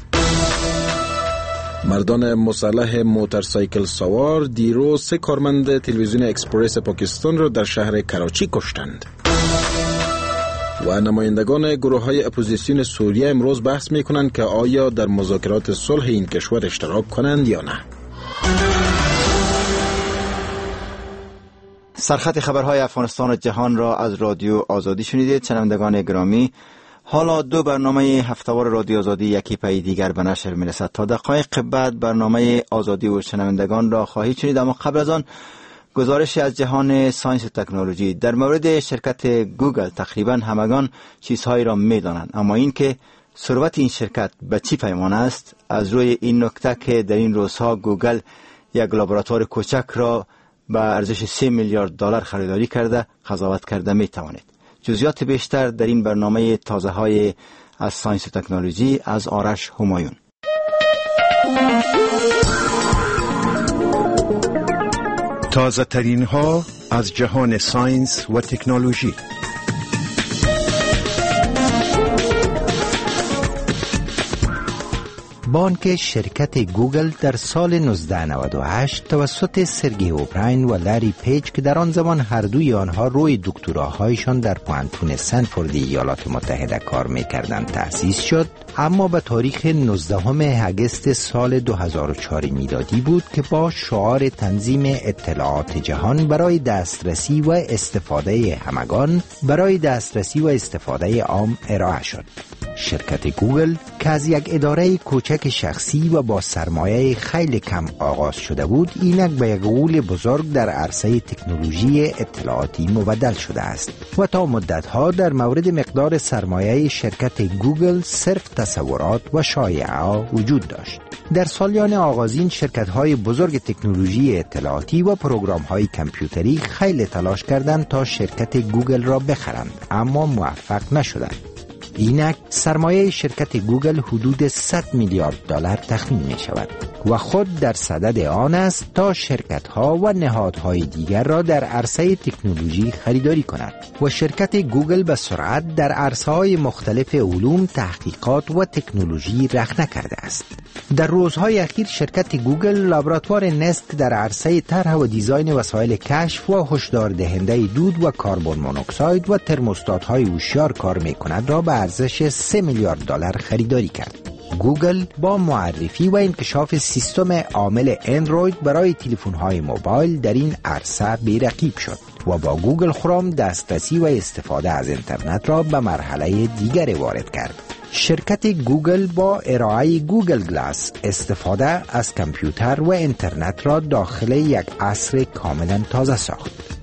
مردان مسلح موتورسایکل سوار دیروز 3 کارمند تلویزیون اکسپرس پاکستان را در شهر کراچی کشتند. و نمایندگان گروه‌های اپوزیسیون سوریه امروز بحث می‌کنند که آیا در مذاکرات صلح این کشور اشتراک کنند یا نه. سرخط خبرهای افغانستان و جهان را از رادیو آزادی شنیدید. شنوندگان گرامی، حالا 2 برنامه هفته‌وار رادیو آزادی یکی پای دیگر به نشر می‌رسد. تا دقایق بعد برنامه آزادی و شنوندگان را خواهید شنید، اما قبل از آن گزارشی از جهان ساینس و تکنولوژی. در مورد شرکت گوگل تقریبا همگان چیزهایی را می‌دانند، اما این که ثروت این شرکت به چی پیمانه است، از روی این نکته که در این روزها گوگل یک لابراتوار کوچک را به ارزش 3 میلیارد دلار خریداری کرده قضاوت کرده می‌توانید. جزئیات بیشتر در این برنامه تازه‌های از ساینس و تکنولوژی از آرش همایون. تازه ترین ها از جهان ساینس و تکنولوژی. بانک شرکت گوگل در سال 1998 توسط سرگی اوبراین و لری پیج که در آن زمان هر دوی آنها روی دکتراهایشان در پوانتون سنفورد ایالات متحده کار می‌کردند تأسیس شد، اما به تاریخ 19 اگست سال 2004 میلادی بود که با شعار تنظیم اطلاعات جهان برای دسترسی و استفاده همگان برای دسترسی و استفاده عام ارائه شد. شرکت گوگل که از یک اداره کوچک شخصی و با سرمایه خیلی کم آغاز شده بود، اینک به یک غول بزرگ در عرصه تکنولوژی اطلاعاتی مبدل شده است و تا مدتها در مورد مقدار سرمایه شرکت گوگل صرف تصورات و شایعه وجود داشت. در سالیان آغازین شرکت‌های بزرگ تکنولوژی اطلاعاتی و پروگرام‌های کامپیوتری خیلی تلاش کردند تا شرکت گوگل را بخرند، اما موفق نشدند. اینک سرمایه شرکت گوگل حدود 100 میلیارد دلار تخمین می شود و خود در صدد آن است تا شرکت‌ها و نهادهای دیگر را در عرصه تکنولوژی خریداری کند و شرکت گوگل به سرعت در عرصه‌های مختلف علوم، تحقیقات و تکنولوژی رخنه کرده است. در روزهای اخیر شرکت گوگل لابراتوار نست در عرصه طرح و دیزاین وسایل کشف و هشدار دهنده دود و کربن مونوکساید و ترموستات‌های هوشیار کار می‌کند را به ارزش 3 میلیارد دلار خریداری کرد. گوگل با معرفی و انکشاف سیستم عامل اندروید برای تلفن‌های موبایل در این عرصه بی‌رقیب شد و با گوگل کروم دسترسی و استفاده از اینترنت را به مرحله دیگری وارد کرد. شرکت گوگل با ارائه گوگل گلاس استفاده از کامپیوتر و اینترنت را داخل یک عصر کاملا تازه ساخت.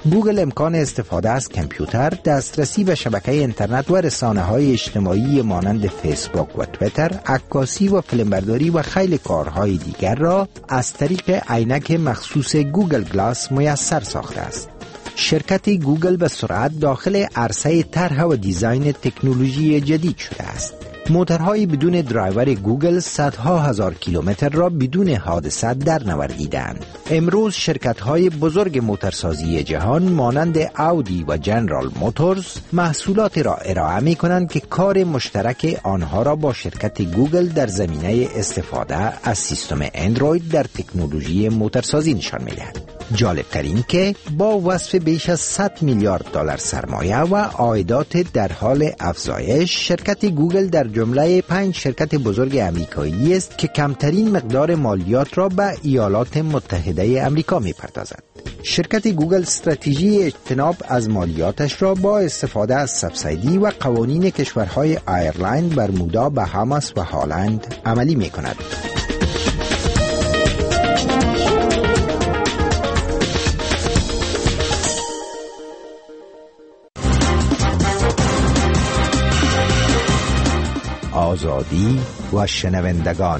گوگل امکان استفاده از کامپیوتر، دسترسی به شبکه اینترنت و رسانه‌های اجتماعی مانند فیسبوک و توییتر، عکاسی و فیلمبرداری و خیلی کارهای دیگر را از طریق عینک مخصوص گوگل گلاس میسر ساخته است. شرکت گوگل به سرعت داخل عرصه طرح و دیزاین تکنولوژی جدید شده است. موتورهای بدون درایور گوگل صدها هزار کیلومتر را بدون حادثه در نوردیدند. امروز شرکت‌های بزرگ موتورسازی جهان مانند اودی و جنرال موتورز محصولات را ارائه می‌کنند که کار مشترک آنها را با شرکت گوگل در زمینه استفاده از سیستم اندروید در تکنولوژی موتورسازی نشان می‌دهد. جالب ترین که با وصف بیش از 100 میلیارد دلار سرمایه و عایدات در حال افزایش، شرکت گوگل در جمله 5 شرکت بزرگ امریکایی است که کمترین مقدار مالیات را به ایالات متحده آمریکا می‌پردازد. شرکت گوگل استراتژی اجتناب از مالیاتش را با استفاده از سبسیدی و قوانین کشورهای آیرلند، برمودا، بهاماس و هالند عملی می‌کند. آزادی و شنوندگان.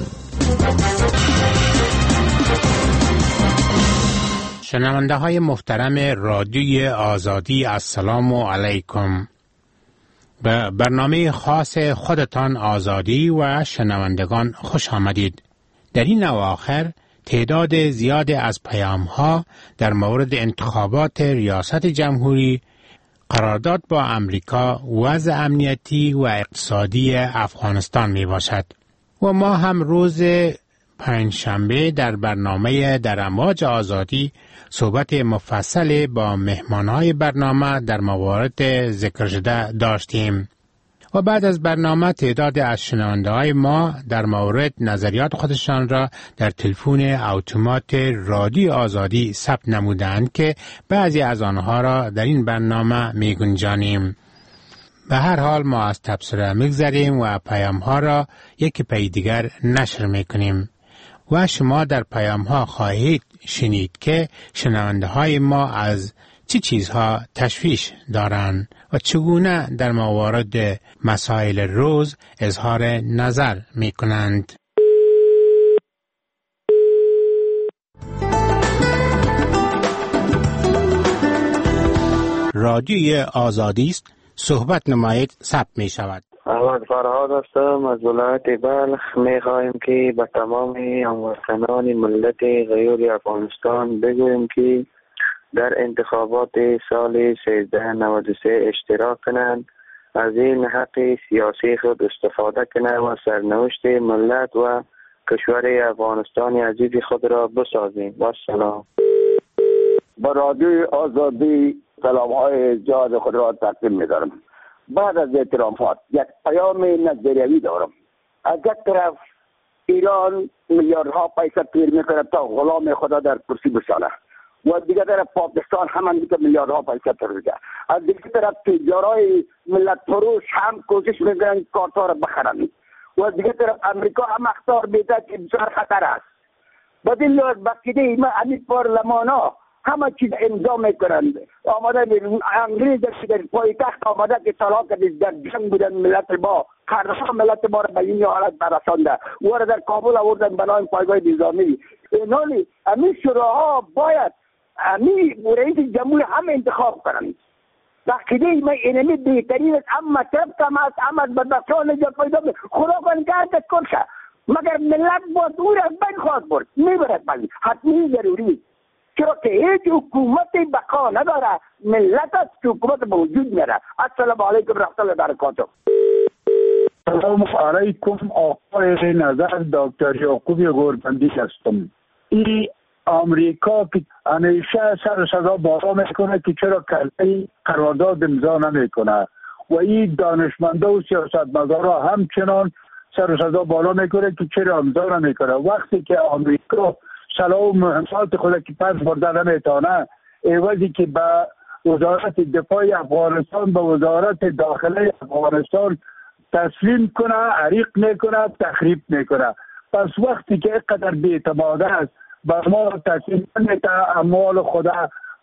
شنونده های محترم رادیوی آزادی، السلام علیکم. به برنامه خاص خودتان آزادی و شنوندگان خوش آمدید. در این اواخر تعداد زیاد از پیام ها در مورد انتخابات ریاست جمهوری، قرارداد با امریکا، وضع امنیتی و اقتصادی افغانستان می باشد و ما هم روز پنجشنبه در برنامه در امواج آزادی صحبت مفصل با مهمانهای برنامه در موارد ذکر شده داشتیم و بعد از برنامه تعداد از شنونده‌های ما در مورد نظریات خودشان را در تلفن اتومات رادیو آزادی ثبت نمودند که بعضی از آنها را در این برنامه می گنجانیم. به هر حال ما از تبصره می‌گذریم و پیام‌ها را یک پی دیگر نشر می‌کنیم و شما در پیام‌ها خواهید شنید که شنونده‌های ما از چه چیزها تشویش دارند و چگونه در موارد مسائل روز اظهار نظر می کنند. رادیوی آزادی است، صحبت نمایید، ثبت می شود. احمد فرهاد هستم از ولایت بلخ. می خواهیم که به تمام هموطنان ملت غیور افغانستان بگوییم که در انتخابات سال 1393 اشتراک کنند، از این حق سیاسی خود استفاده کنند و سرنوشت ملت و کشور افغانستان عزیز خود را بسازیم. و سلام. با رادیوی آزادی سلام‌های جاد خود را تقدیم می‌دارم. بعد از اعترافات یک پیام نظریوی دارم. از یک طرف ایران میلیاردها پیسه پیر می‌کند تا غلام خدا در کرسی بشانه و دیگر طرف پاکستان همان دیگه میلیاردها پیسه پروده. از دیگر طرف تجارای ملت فروش هم کوشش میکنن کارتا را بخرن و دیگر طرف امریکا هم اخطار بیده که بسیار خطر است. بدین لحاظ بقیده همین پارلمانا همه چیز امضا میکنند. آمده انگلیس در پایتخت آمده که طلاق در جنگ بودن ملت با کارها ملت ما را به این حالت برسانده و را در کابل آوردن به نام پایگاه نظامی. اینالی همین شوراها باید همین رئیس جمهور هم انتخاب کنند. بقیده اینمی بهترین است، اما مطلب کم است، اما بدبختان نجات پیدا خدا کنه که هرکس کنشه مگر ملت با دور از بین خواهد برد میبرد بلی حتمی ضروری، چرا که هیچ حکومت بقا نداره، ملت است که حکومت به وجود میاره. السلام علیکم رحمت الله وبرکاته. سلام علیکم آقای نظر دکتر یعقوب گوربندی هستم. این آمریکا که همیشه سر صدا بالا میکنه که چرا کلمه قرارداد امضا نمیکنه و این دانشمندا و سیاستمدارا همچنان سر صدا بالا میکنه که چرا امضا نمیکنه. وقتی که آمریکا سلام مهمات خود که پس برده نمیتونه، عوضی که به وزارت دفاع افغانستان به وزارت داخله افغانستان تسلیم کنه، عریق میکنه، تخریب میکنه. پس وقتی که اینقدر بی‌اعتماد است، با ما تسلیم نمیده اموال خدا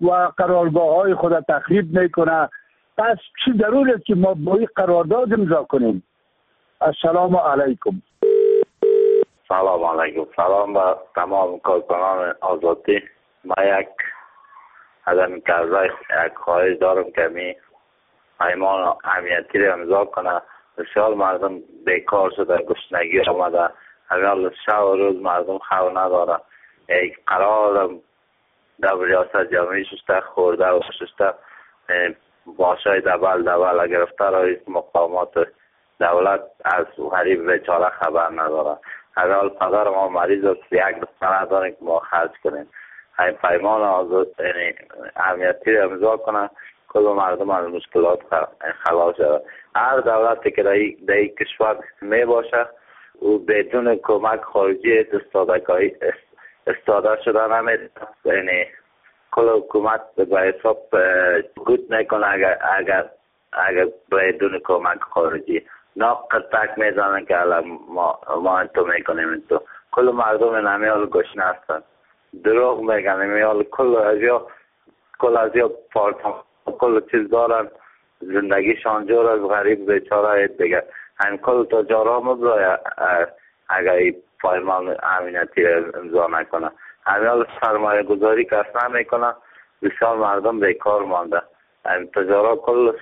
و قرارگاه های خود تخریب میکنه. پس چی ضروری است که ما با این قرارداد امضا کنیم؟ السلام علیکم. سلام علیکم. سلام به تمام کارکنان آزادی. ما یک عدم کرده یک خواهش دارم که می پیمان امنیتی را امضا کنه. بسیار مردم بیکار شده، گشنگی آمده، اگر شب و روز مردم خو نداره. یک قرار در ریاست جمعی شسته خورده و شسته باشای دبل گرفته رئیس مقامات دولت از غریب بیچاره خبر نداره. اگر پدر ما مریض است، یک دفعه نداریم که ما خرج کنیم. این پیمان آزاد یعنی امنیتی را امضا کنه، کل مردم از مشکلات خلاص شود. هر دولتی که در این کشور می باشه او بدون کمک خارجی استاده شده نمیده. یعنی کل حکومت به حساب گوت نکنه اگر بدون کمک خارجی ناق تک میزنن که ما تو میکنیم. تو کل مردم نمیال گشنه هستن، دروغ میگن، نمیال کل از یا پارتمان کل چیز دارن، زندگیشان جور از غریب بیچاره دیگه. هم کل تجارا مبرای اگر این پیمان امنیتی امضا نکنه. همیال سرمایه گذاری کس نمیکنه، بسیار مردم بیکار مانده. هم تجارا کل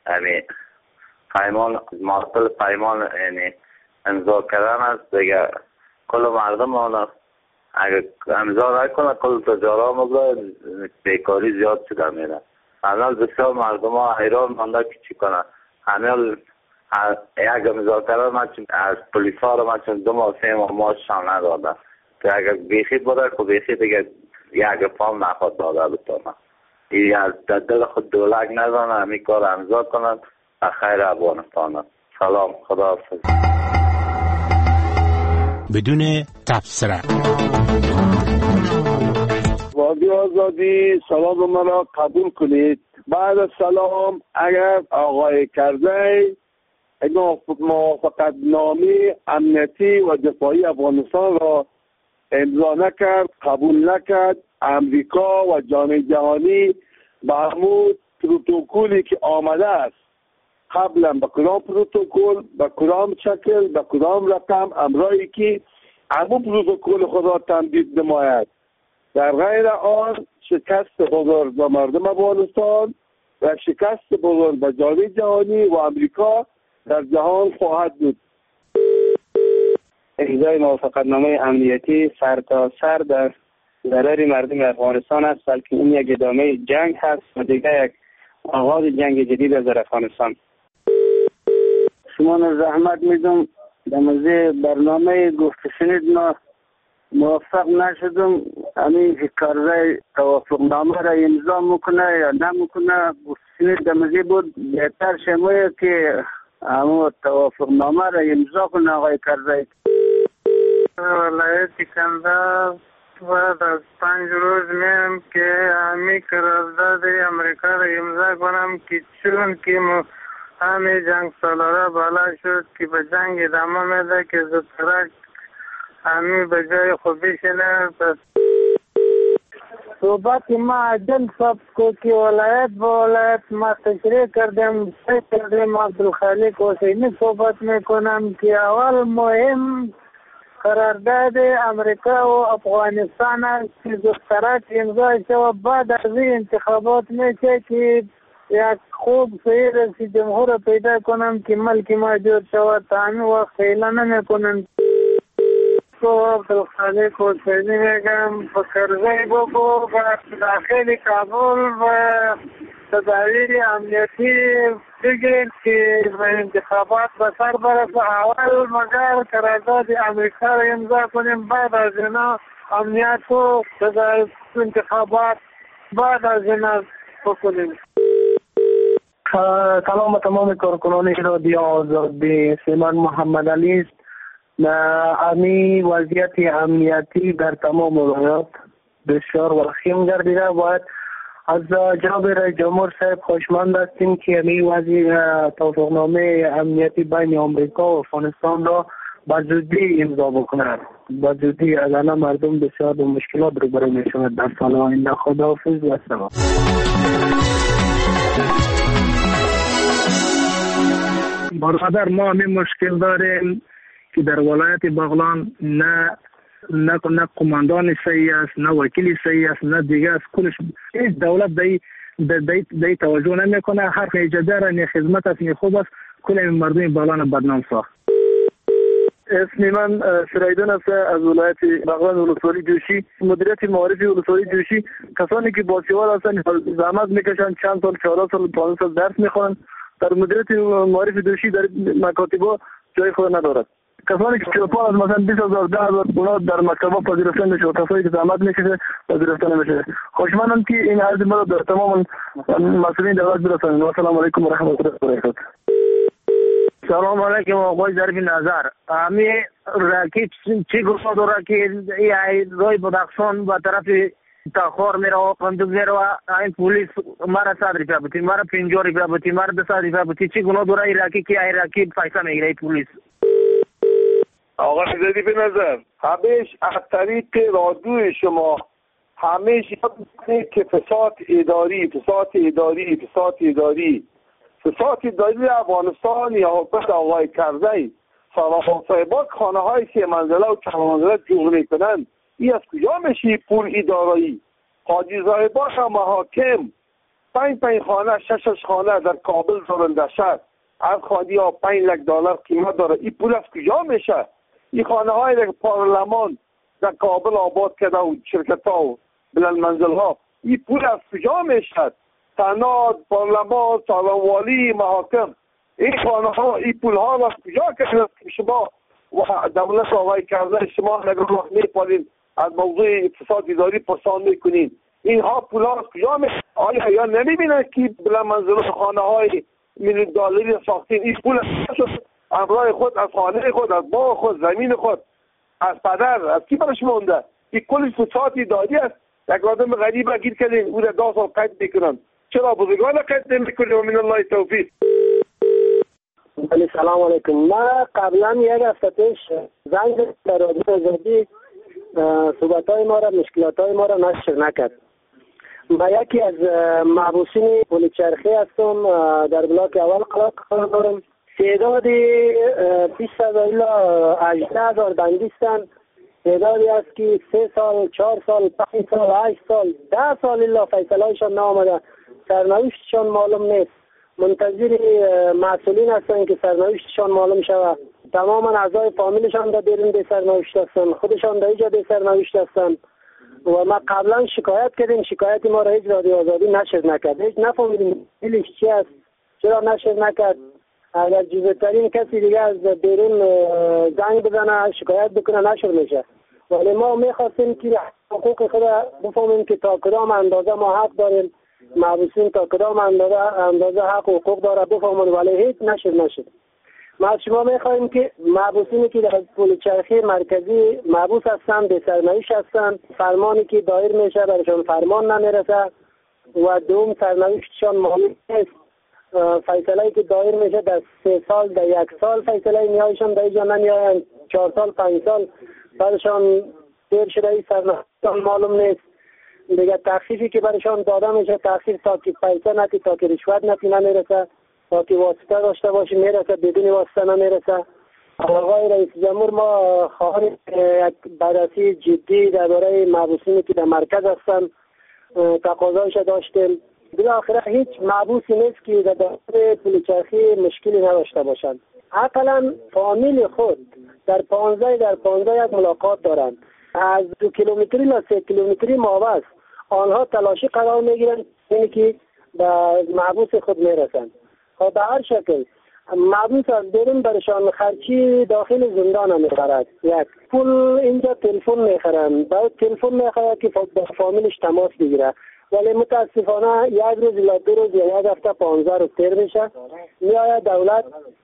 پیمان معطل پیمان یعنی امضا کردن است دیگه. کل مردم آنه اگر امضا نکنه کل تجارا مبرای بیکاری زیاد شده میره. همیال بسیار مردم ها حیران مانده که چی کنه. همیال یک امضا کردن از پلیس ها رو من چون 2 ماه 3 ماه ماشان نداده که اگر بیخی بوده که بیخی دیگه یک پام نخواد داده بتونه. این از دل خود دولک نزانه همی کار امضا کنند و خیر افغانستان. سلام، خدا حافظ. بدون تبصره رادیو آزادی سلام منو قبول کنید. بعد از سلام اگر آقای کرزی موافقت نامه امنیتی و دفاعی افغانستان را امضا نکرد، قبول نکرد، امریکا و جامعه جهانی به همون پروتکلی که آمده است قبلا به کدام پروتکل، به کدام شکل، به کدام رقم امرایی که همون پروتکل خود را تمدید نماید. در غیر آن شکست بزرگ به مردم افغانستان و شکست بزرگ به جامعه جهانی و امریکا در جهان خواهد بود. امضای موافقتنامه امنیتی سر تا سر در ضرر مردم افغانستان است، بلکه این یک ادامه جنگ هست و دیگر یک آغاز جنگ جدید در افغانستان. شما زحمت میدم در موضوع برنامه گفته شنید ما موفق نشدم. همین کرزی توافق نامه را امضا میکنه یا نمیکنه گفته شنید در موضوع بود. بهتر شمایه که همون توافق نامه را امضا کنه آقای کرزی. ولایت کندهار بعد از 5 روز میم که همی قرارداد امریکا را امضا کنم که چون که همی جنگ سالاره بالا شد که به جنگ ادامه میده که زودترک همی به جای خوبی شنه. صحبت ما عدل سب کو که ولایت با ولایت ما تشریح کردیم عبدالخالق حسینی صحبت میکنم که اول مهم قرارداد امریکا و افغانستان است که زودترک امضا شود. بعد از این انتخابات میشه که یک خوب صحیح رئیس جمهور پیدا کنم که ملک ما جور شود. تا همین وقت فعلا نمیکنم. تو عبدالخالق حسینی میگم به کرزی بگو به داخل کابل و تدابیر امنیتی بگیرید که به انتخابات به سر برسه. اول مگر قرارداد امریکا را امضا کنیم، بعد از اینا امنیت و انتخابات بعد از اینا بکنیم. سلام تمام کارکنان رادیو آزادی. سیمان محمد علی است. امی وضعیت امنیتی در تمام ولایات بسیار وخیم گردیده. باید از جناب رئیس جمهور صاحب خوشمند هستیم که امی وضعیت توافقنامه امنیتی بین آمریکا و افغانستان را به زودی امضا بکنند. با زودی اگر مردم بسیار به مشکلات روبرو میشوند در سال آینده. خداحافظ و سلام. برادر، ما همین مشکل داریم که در ولایت بغلان نه قماندان صحیح است، نه وکیل صحیح است، نه دیگه است. کلش هیچ دولت دی توجه نمیکنه. هر اجازه را خدمت است خوب است، کل مردم بغلان بدنام ساخت. اسم من شرایدن است از ولایت بغلان ولسوالی جوشی. مدیریت معارف ولسوالی جوشی کسانی که باسواد هستند زحمت میکشند، چند سال 4 سال 5 سال درس میخوانند. در مدیریت معارف جوشی در مکاتب جای خود ندارد. کسانی که 45 مثلا 20,000 10,000 اونا در مکتبا پذیرفته نمیشه، کسانی که زحمت میکشه پذیرفته نمیشه. خوشمندم که این عرض ما در تمام مسئولین دولت برسانید. السلام علیکم و رحمت الله و برکاته. سلام علیکم آقای ظریف نظر. همی راکیب چی گفت داره که ای روی بدخشان و طرف تاخور میره و قندوق میره و این پولیس مرا 100 روپیه بودی، مرا 50 روپیه بودی، مرا 200 روپیه بودی. چی گناه داره ایراکی که ایراکی پیسه میگیره پلیس؟ آقای ظریف نظر، همیش از طریق رادیو شما همیش که فساد اداری افغانستان یا حکومت آقای کرزی سراپا صاحبات خانه های 3 منزله و 4 منزله جوغ میکنند. این از کجا میشه پول ادارایی؟ حاجی صاحبات هم محاکم 5 خانه 6 خانه در کابل دارن در شهر، از خانه ها $5,00,000 قیمت داره. این پول از کجا میشه؟ این خانه های در پارلمان در کابل آباد کرده و شرکت ها و بلند منزل ها، این پول از کجا میشه؟ تناد، پارلمان، سالنوالی، محاکم، این خانه ها این پول ها از کجا کردن؟ شما و دولت آقای کرده شما نگاه میپالین از موضوع اقتصاد اداری پرسان میکنین. اینها پول ها از کجا میشه؟ آیا یا نمیبینن که بلند منزل خانه های $1,000,000 ساختین؟ این پول از امرای خود، از خانه خود، از باغ خود، زمین خود، از پدر، از کی برش مونده؟ این کل فساد اداری است. یک آدم غریب گیر کردین او را 2 سال قید میکنن. چرا بزرگان قید نمیکنه؟ و من الله توفیق. سلام علیکم. ما قبلا 1 هفته پیش زنگ در رادیو آزادی صحبت‌های ما را، مشکلات‌های ما را نشر نکرد. با یکی از محبوسین پل چرخی هستم، در بلاک اول قرار دارم. تعداد 20,000 الی 18,000 بندیستند. تعدادی است که 3 سال، 4 سال، 5 سال، 8 سال، 10 سال الا فیصله‌شان نامده، سرنوشتشان معلوم نیست. منتظر مسئولین هستند که سرنوشتشان معلوم شود. تماما اعضای فامیلشان در بیرون به سرنوشت هستند، خودشان در اینجا به سرنوشت هستند. و ما قبلا شکایت کردیم، شکایت ما را هیچ رادیو آزادی نشر نکرد. هیچ نفهمیدیم دلیلش چی است، چرا نشر نکرد. اگر جزءترین کسی دیگه از بیرون زنگ بزنه شکایت بکنه نشر میشه. ولی ما میخواستیم که حقوق خود بفهمیم که تا کدام اندازه ما حق داریم، محبوسین تا کدام اندازه حق و حقوق داره بفهمیم، ولی هیچ نشر نشد. ما از شما میخواهیم که محبوسینی که در پل چرخی مرکزی محبوس هستند به سرنوشت هستند، فرمانی که دایر میشه برشان فرمان نمیرسه و دوم سرنوشتشان معلوم نیست. فیصله‌ای که دایر میشه در 3 سال، در 1 سال فیصله نیایشان در اینجا نمیآیند، 4 سال 5 سال برشان دیر شده، این سرنوشتشان معلوم نیست. دیگه تخفیفی که برشان داده میشه، تخفیف تا که پیسه نتی، تا که رشوت نتی نمیرسه، تا که واسطه داشته باشی میرسه، بدون واسطه نمیرسه. آقای رئیس جمهور، ما خواهیم یک بررسی جدی درباره محبوسینی که در مرکز هستن تقاضایش داشتیم. بالاخره هیچ محبوسی نیست که در داخل پل چرخی مشکلی نداشته باشند. حداقل فامیل خود در 15 یک ملاقات دارند. از 2 کیلومتری تا 3 کیلومتری مابعد آنها تلاشی قرار میگیرند اینی که به محبوس خود میرسند. خب به هر شکل محبوس از بیرون برشان خرچی داخل زندان میخرد. یک پول اینجا تلفن میخرند، بعد تلفن میخرد که با فامیلش تماس بگیره، ولی متاسفانه 1 روز یا 2 روز یا 1 هفته 15 روز تیر میشه، میآید دولت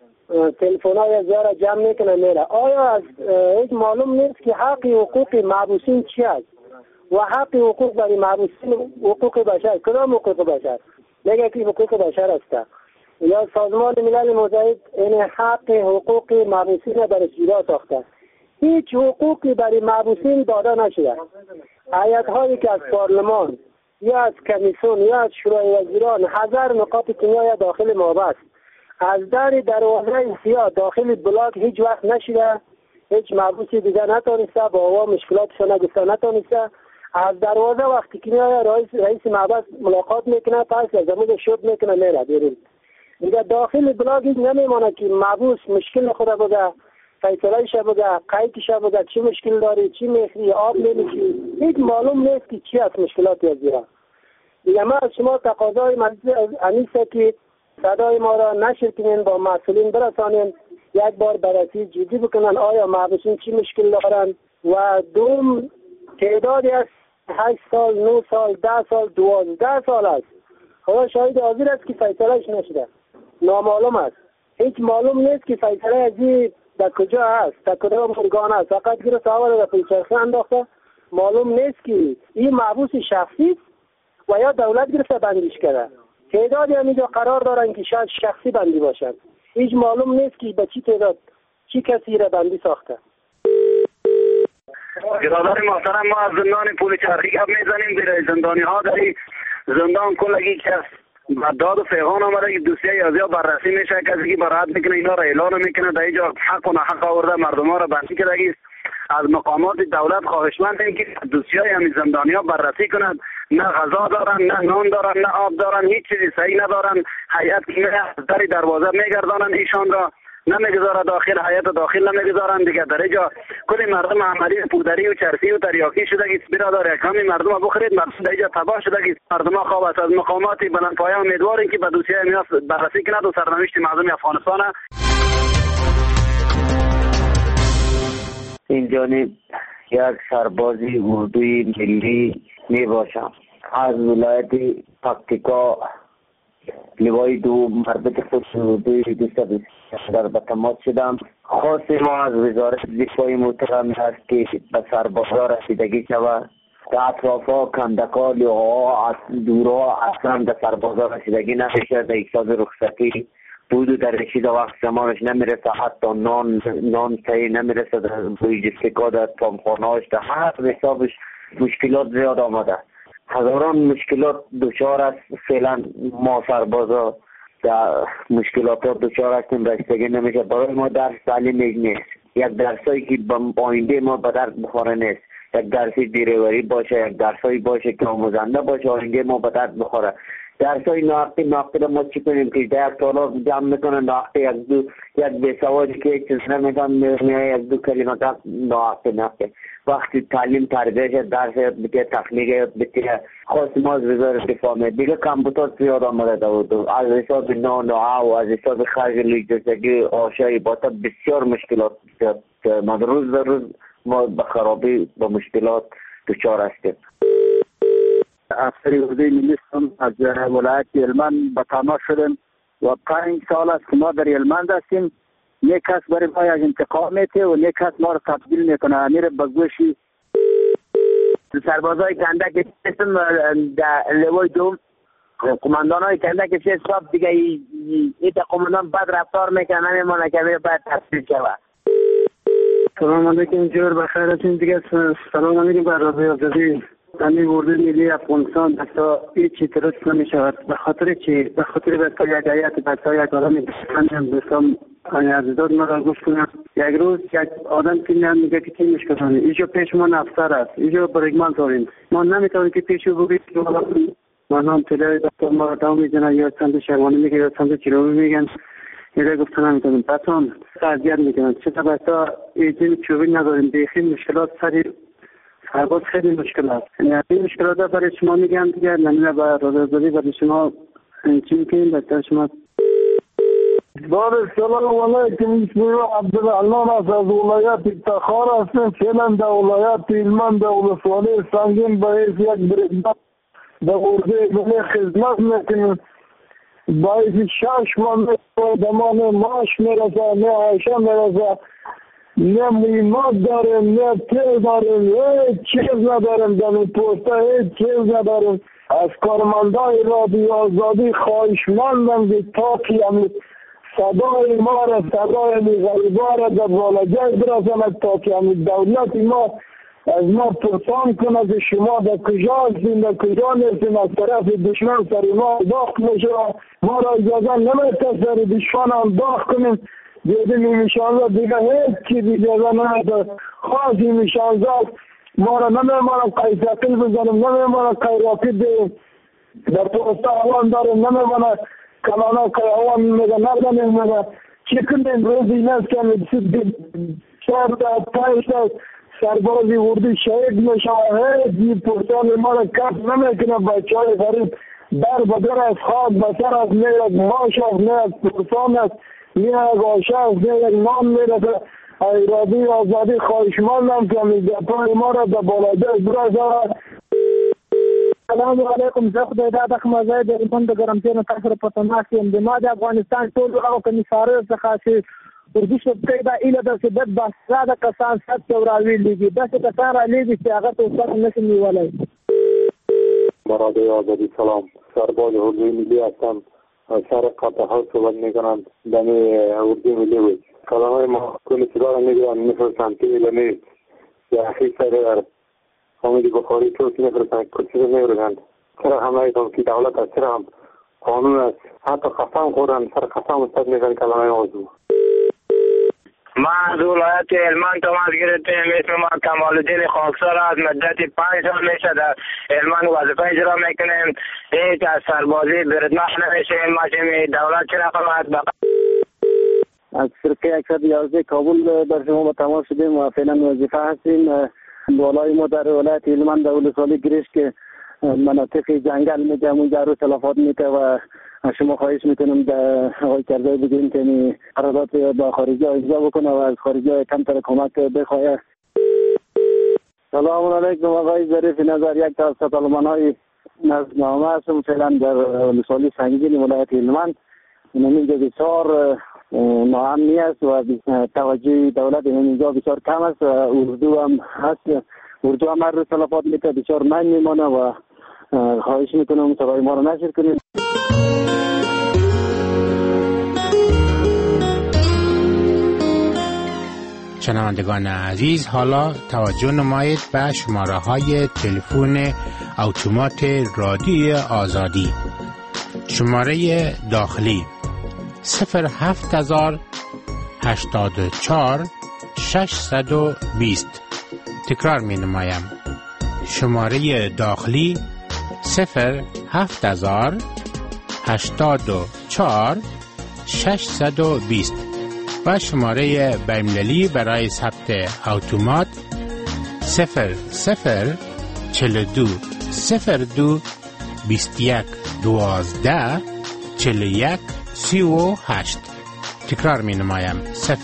تلفن‌های زیاد جمع میکنه میره. آیا از هیچ معلوم نیست که حق حقوق محبوسین چی است و حق حقوق برای محبوسین حقوق بشر؟ کدام حقوق بشر؟ میگه که حقوق بشر است. یا سازمان ملل متحد این حق حقوق محبوسین برای جدا ساخته. هیچ حقوقی برای محبوسین داده نشده. هیئت هایی که از پارلمان یا از کمیسیون یا از شورای وزیران هزار نقاط کنایه داخل محبس از در دروازه سیاه داخل بلاک هیچ وقت نشده. هیچ محبوسی دیگه نتونسته با هوا مشکلاتشو نگفته نتونسته. از دروازه وقتی کنایه رئیس محبس ملاقات میکنه پس از امود شد میکنه میره بیرون. دیگه داخل بلاک هیچ نمیمانه که محبوس مشکل خود بوده، فیصلهش بوده، قیدش بوده، چی مشکل داری، چی میخوری، آب نمیشی، هیچ معلوم نیست که چی از مشکلاتی از دیگه. دیگه ما از شما تقاضای انیسه که صدای ما را نشر کنین، با مسئولین برسانین، یک بار بررسی جدی بکنن آیا محبوسین چی مشکل دارن و دوم تعدادی از 8 سال، 9 سال، 10 سال، 12 سال است. خدا شاهد حاضر است که فیصلهش نشده، نامعلوم است. هیچ معلوم نیست که فیصله ازی در کجا هست، در کدام ارگان است. فقط گرفت اول در پلیچرخه انداخته، معلوم نیست که این محبوس شخصی است و یا دولت گرفته بندیش کرده. تعدادی همینجا قرار دارن که شاید شخصی بندی باشند. هیچ معلوم نیست که به چی تعداد چی کسی را بندی ساخته. برادر محترم، ما از زندان پلیچرخه گپ میزنیم. در زندانی ها در زندان کلگی که داد و فیغان آمده که دوسیه یازیا بررسی میشه، کسی که برات میکنه اینا را اعلان میکنه، در اینجا حق و نحق آورده مردم ها را بندی کرده. از مقامات دولت خواهشمندیم که دوسیه همین زندانی ها بررسی کنند. نه غذا دارن، نه نان دارن، نه آب دارن، هیچ چیزی صحیح ندارن. هیئت که در دروازه میگردانن ایشان را، نمیگذاره داخل، هیئت داخل نمیگذارن. دیگه در اینجا کل مردم عملی پودری و چرسی و تریاکی شده که برادر کمی مردم بخورید. مردم در اینجا تباه شده که مردم خواب است. از مقامات بلندپایه امیدواریم که به دوسیه میاس بررسی کند و سرنوشت مردم افغانستان. این جانب یک سربازی اردوی ملی می باشم. از ولایت پکتیکا لوای دو مربوط خود اردوی 224 به تماس شدم. خواست ما از وزارت دفاع محترم است که به سربازا رسیدگی شود. در اطرافا کندکا لوها دورا اصلا به سربازا رسیدگی نمیشه. در احساس رخصتی بود در رسید وقت زمانش نمیرسه، حتی نان تایی نمیرسه، در بوی جستکا در پامخانهاش در هر حسابش مشکلات زیاد آمده. هزاران مشکلات دچار است. فعلا ما سربازا در مشکلات دچار هستیم، رسیدگی نمیشه. برای ما درس تعلیم نیست. یک درسایی که به آینده ما به درد بخوره نیست. یک درسی دیروری باشه، یک درسایی باشه که آموزنده باشه، آینده ما به درد بخوره. درسای ناقصی را ما چی کنیم که در طالب جمع میکنه ناقصی یک بیسوادی که یک چیز نمیکنه یک دو کلمه ناقصی. وقتی تعلیم تربیه درس بده تکنیک بده خواست ما از وزارت دفاع می دیگه کمبوتات زیاد آمده دارد. از حساب نان و از حساب خرج لوجستیکی آشایی باتا بسیار مشکلات ما روز در روز ما به خرابی با مشکلات دچار هستیم. افسر اردوی ملی از ولایت هلمند به تماس شدیم و 5 سال است که ما در هلمند هستیم. یک کس برای ما یک انتقام میته و یک کس ما رو تبدیل میکنه میره به گوشی. سربازای کندک هستن در لوای دوم، قماندان های کندک حساب دیگه این قماندان بد رفتار میکنه نمیمونه که باید تبدیل شود. سلام علیکم جور بخیر هستین. دیگه سلام علیکم بر رادیو آزادی. امی اردوی ملی افغانستان دستا هیچی ترس نمی شود. به خاطر چی؟ به خاطر بستا یک آیت بستا یک آدم بسکندم بستم عزیزات ما را گوش کنم. یک روز یک آدم که میگه که چی مشکلانه ایجا پیش ما افسر است، ایجا برگمان داریم، ما نمیتونیم که پیشو بگید ما نام تلوی دکتر ما را دام میزنه یا چند شروانی میگه یا چند چیرومی میگن میره گفتن نمیتونیم بطان سرگرد میکنن. چه بستا ایجین چوبی نداریم بیخی مشکلات سری سرباز خیلی مشکلات. یعنی این مشکلات برای شما میگم دیگه نمیده با رادیوزادی برای شما چی میکنیم بسیار شما. سلام علیکم. اسم عبدالرحمن از ولایت تخار هستم. فعلا در ولایت هلمند در ولسوالی سنگین به حیث یک بریدمن در اردوی ملی خدمت میکنم. با حیث 6 ماه دمان ماش میرسه، نه عایشه میرسه، نه میمات داریم، نه تیل داریم، هیچ چیز نداریم. در این پوسته هیچ چیز نداریم. از کارمندای رادیو آزادی خواهشمندم که تا که صدای ما را، صدای غریبا را در بالای برساند تا که همین دولت ما از ما پرسان کند شما در کجا هستیم، در کجا نیستیم، از طرف دشمن سر ما داخت میشه. ما را اجازه نمیده سر دشمن هم داخت کنیم. دیدیم انشاءالله دیگه هیچ چیز اجازه نمیده. خواهیم انشاءالله ما را نمیمانم قیساقل بزنیم، نمیمانم قیراقی دیم، در پرسته هوان داریم، نمیمانم کلانا که هوان میگه نردنیم میگه چی کنیم. روزی نیست که همین 4 تا 5 تا سربازی اردو شهید میشه. هیچ پرسان ما را کف نمیکنه. بچه های غریب در بدر از خواب بسر از نیرد ماش از نیرد پرسان است، نیرد آشه از نیرد نام میرد. ایرادی آزادی خواهشمندم که میگه ما را در بالاده برسد. السلام علیکم. زه خدای داد خمازای د ایمان د ګرمتیا تاسو په تماس یم. د ما د افغانستان ټول هغه کمیسارو څخه چې اردو شبکې دا ایله د سبت باساده کسان ست راوي لیږي داسې کسان را لیږي چې هغه ته څه نشي نیولای. برادر آزادی سلام. سرباز اردوی ملی هستم. سر قطعه ها صحبت میکنند دمی اردوی ملی بود. کلامه ما کنی صدا را میگیرن میفرستن که میلمی یا اخی سر آمدی بخاری توسی میفرستن کسی رو میورگند. چرا همه ایتان که دولت است، چرا هم قانون است، حتی قسم خورن سر قسم استاد میکنن کلامه موضوع. ما از ولایت هلمند تماس گرفتیم. اسم ما کمال الدین خاکسار از مدت 5 سال میشه در هلمند وظیفه اجرا میکنیم. هیچ از سربازی بردمخ نمیشیم. ما چه دولت چه رقم از فرقه 111 کابل در شما با تماس شدیم و فعلا وظیفه هستیم. بالای ما در ولایت هلمند در ولسوالی گریش که مناطق جنگل میگه اونجا رو تلفات میده و شما خواهش میکنم در آقای کرزی بگیم که قرارداد با خارجی ها اجرا بکنه و از خارجی ها کمتر کمک بخواهد. سلام علیکم آقای ظریف نظر. یک تا از سطالمان های نظرنامه هستم فعلا در ولسوالی سنگین ولایت هلمند. اینجا بسیار ناامنی است و توجه دولت اینجا بسیار کم است و اردو هم هست. اردو هم هر روز تلفات میده بسیار من میمانه و خواهش میکنم صدای ما رو نشر کنیم. شنوندگان عزیز، حالا توجه نمایید به شماره های تلفن اتومات رادیوی آزادی. شماره داخلی 07084 620. تکرار می نمایم. شماره داخلی 07084 620 و شماره بین‌المللی برای ثبت اتومات 0042 02 21 12 41 38. تکرار می نمایم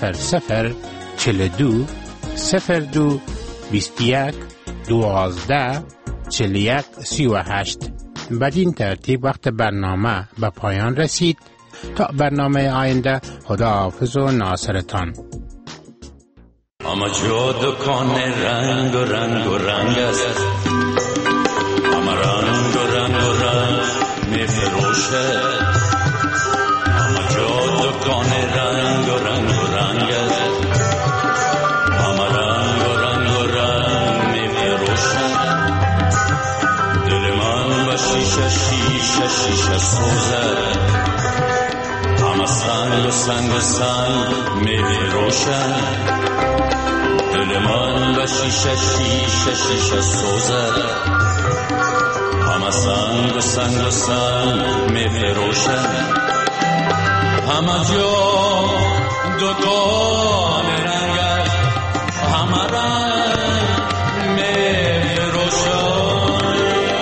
0042 02 21 12 41 38. بدین ترتیب وقت برنامه به پایان رسید. تا برنامه آینده، خداحافظ و ناصرتان. اما جا دکان رنگ و رنگ و رنگ است، اما رنگ و رنگ و رنگ می فروشه. اما جا دکان رنگ و رنگ و رنگ است، اما رنگ و رنگ و رنگ می فروشه. دل من و شیشه شیشه شیشه سوزه، سنگ و سنگ و سنگ می روشن. دل من به شیشه شیشه شیشه سوزه، همه سنگ و سنگ و سنگ می فروشن. همه جا دکان رنگ است، همه رنگ می فروشن.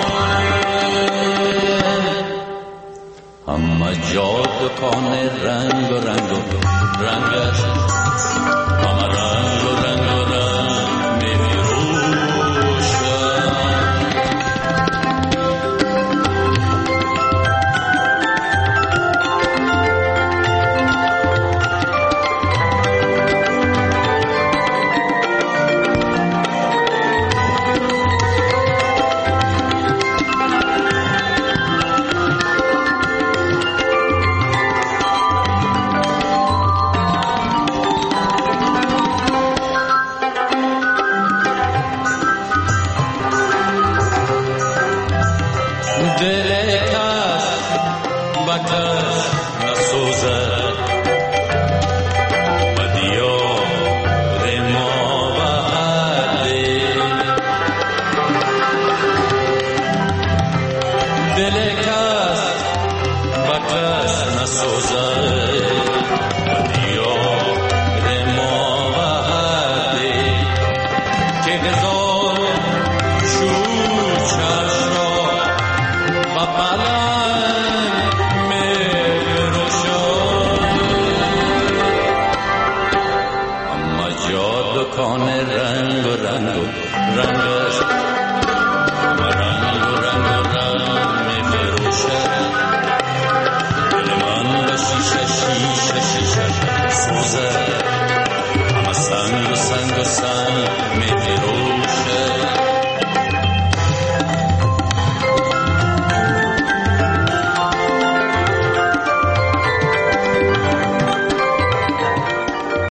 همه جا دکان رنگ و رنگ و رنگ است، همه رنگ و رنگ و رنگ می فروشن. دکان رنگ و رنگ و رنگ است، همه رنگ و رنگ و رنگ می فروشد. دل من به شیشه شیشه شیشه سوزد، همه سنگ و سنگ و سنگ می فروشد.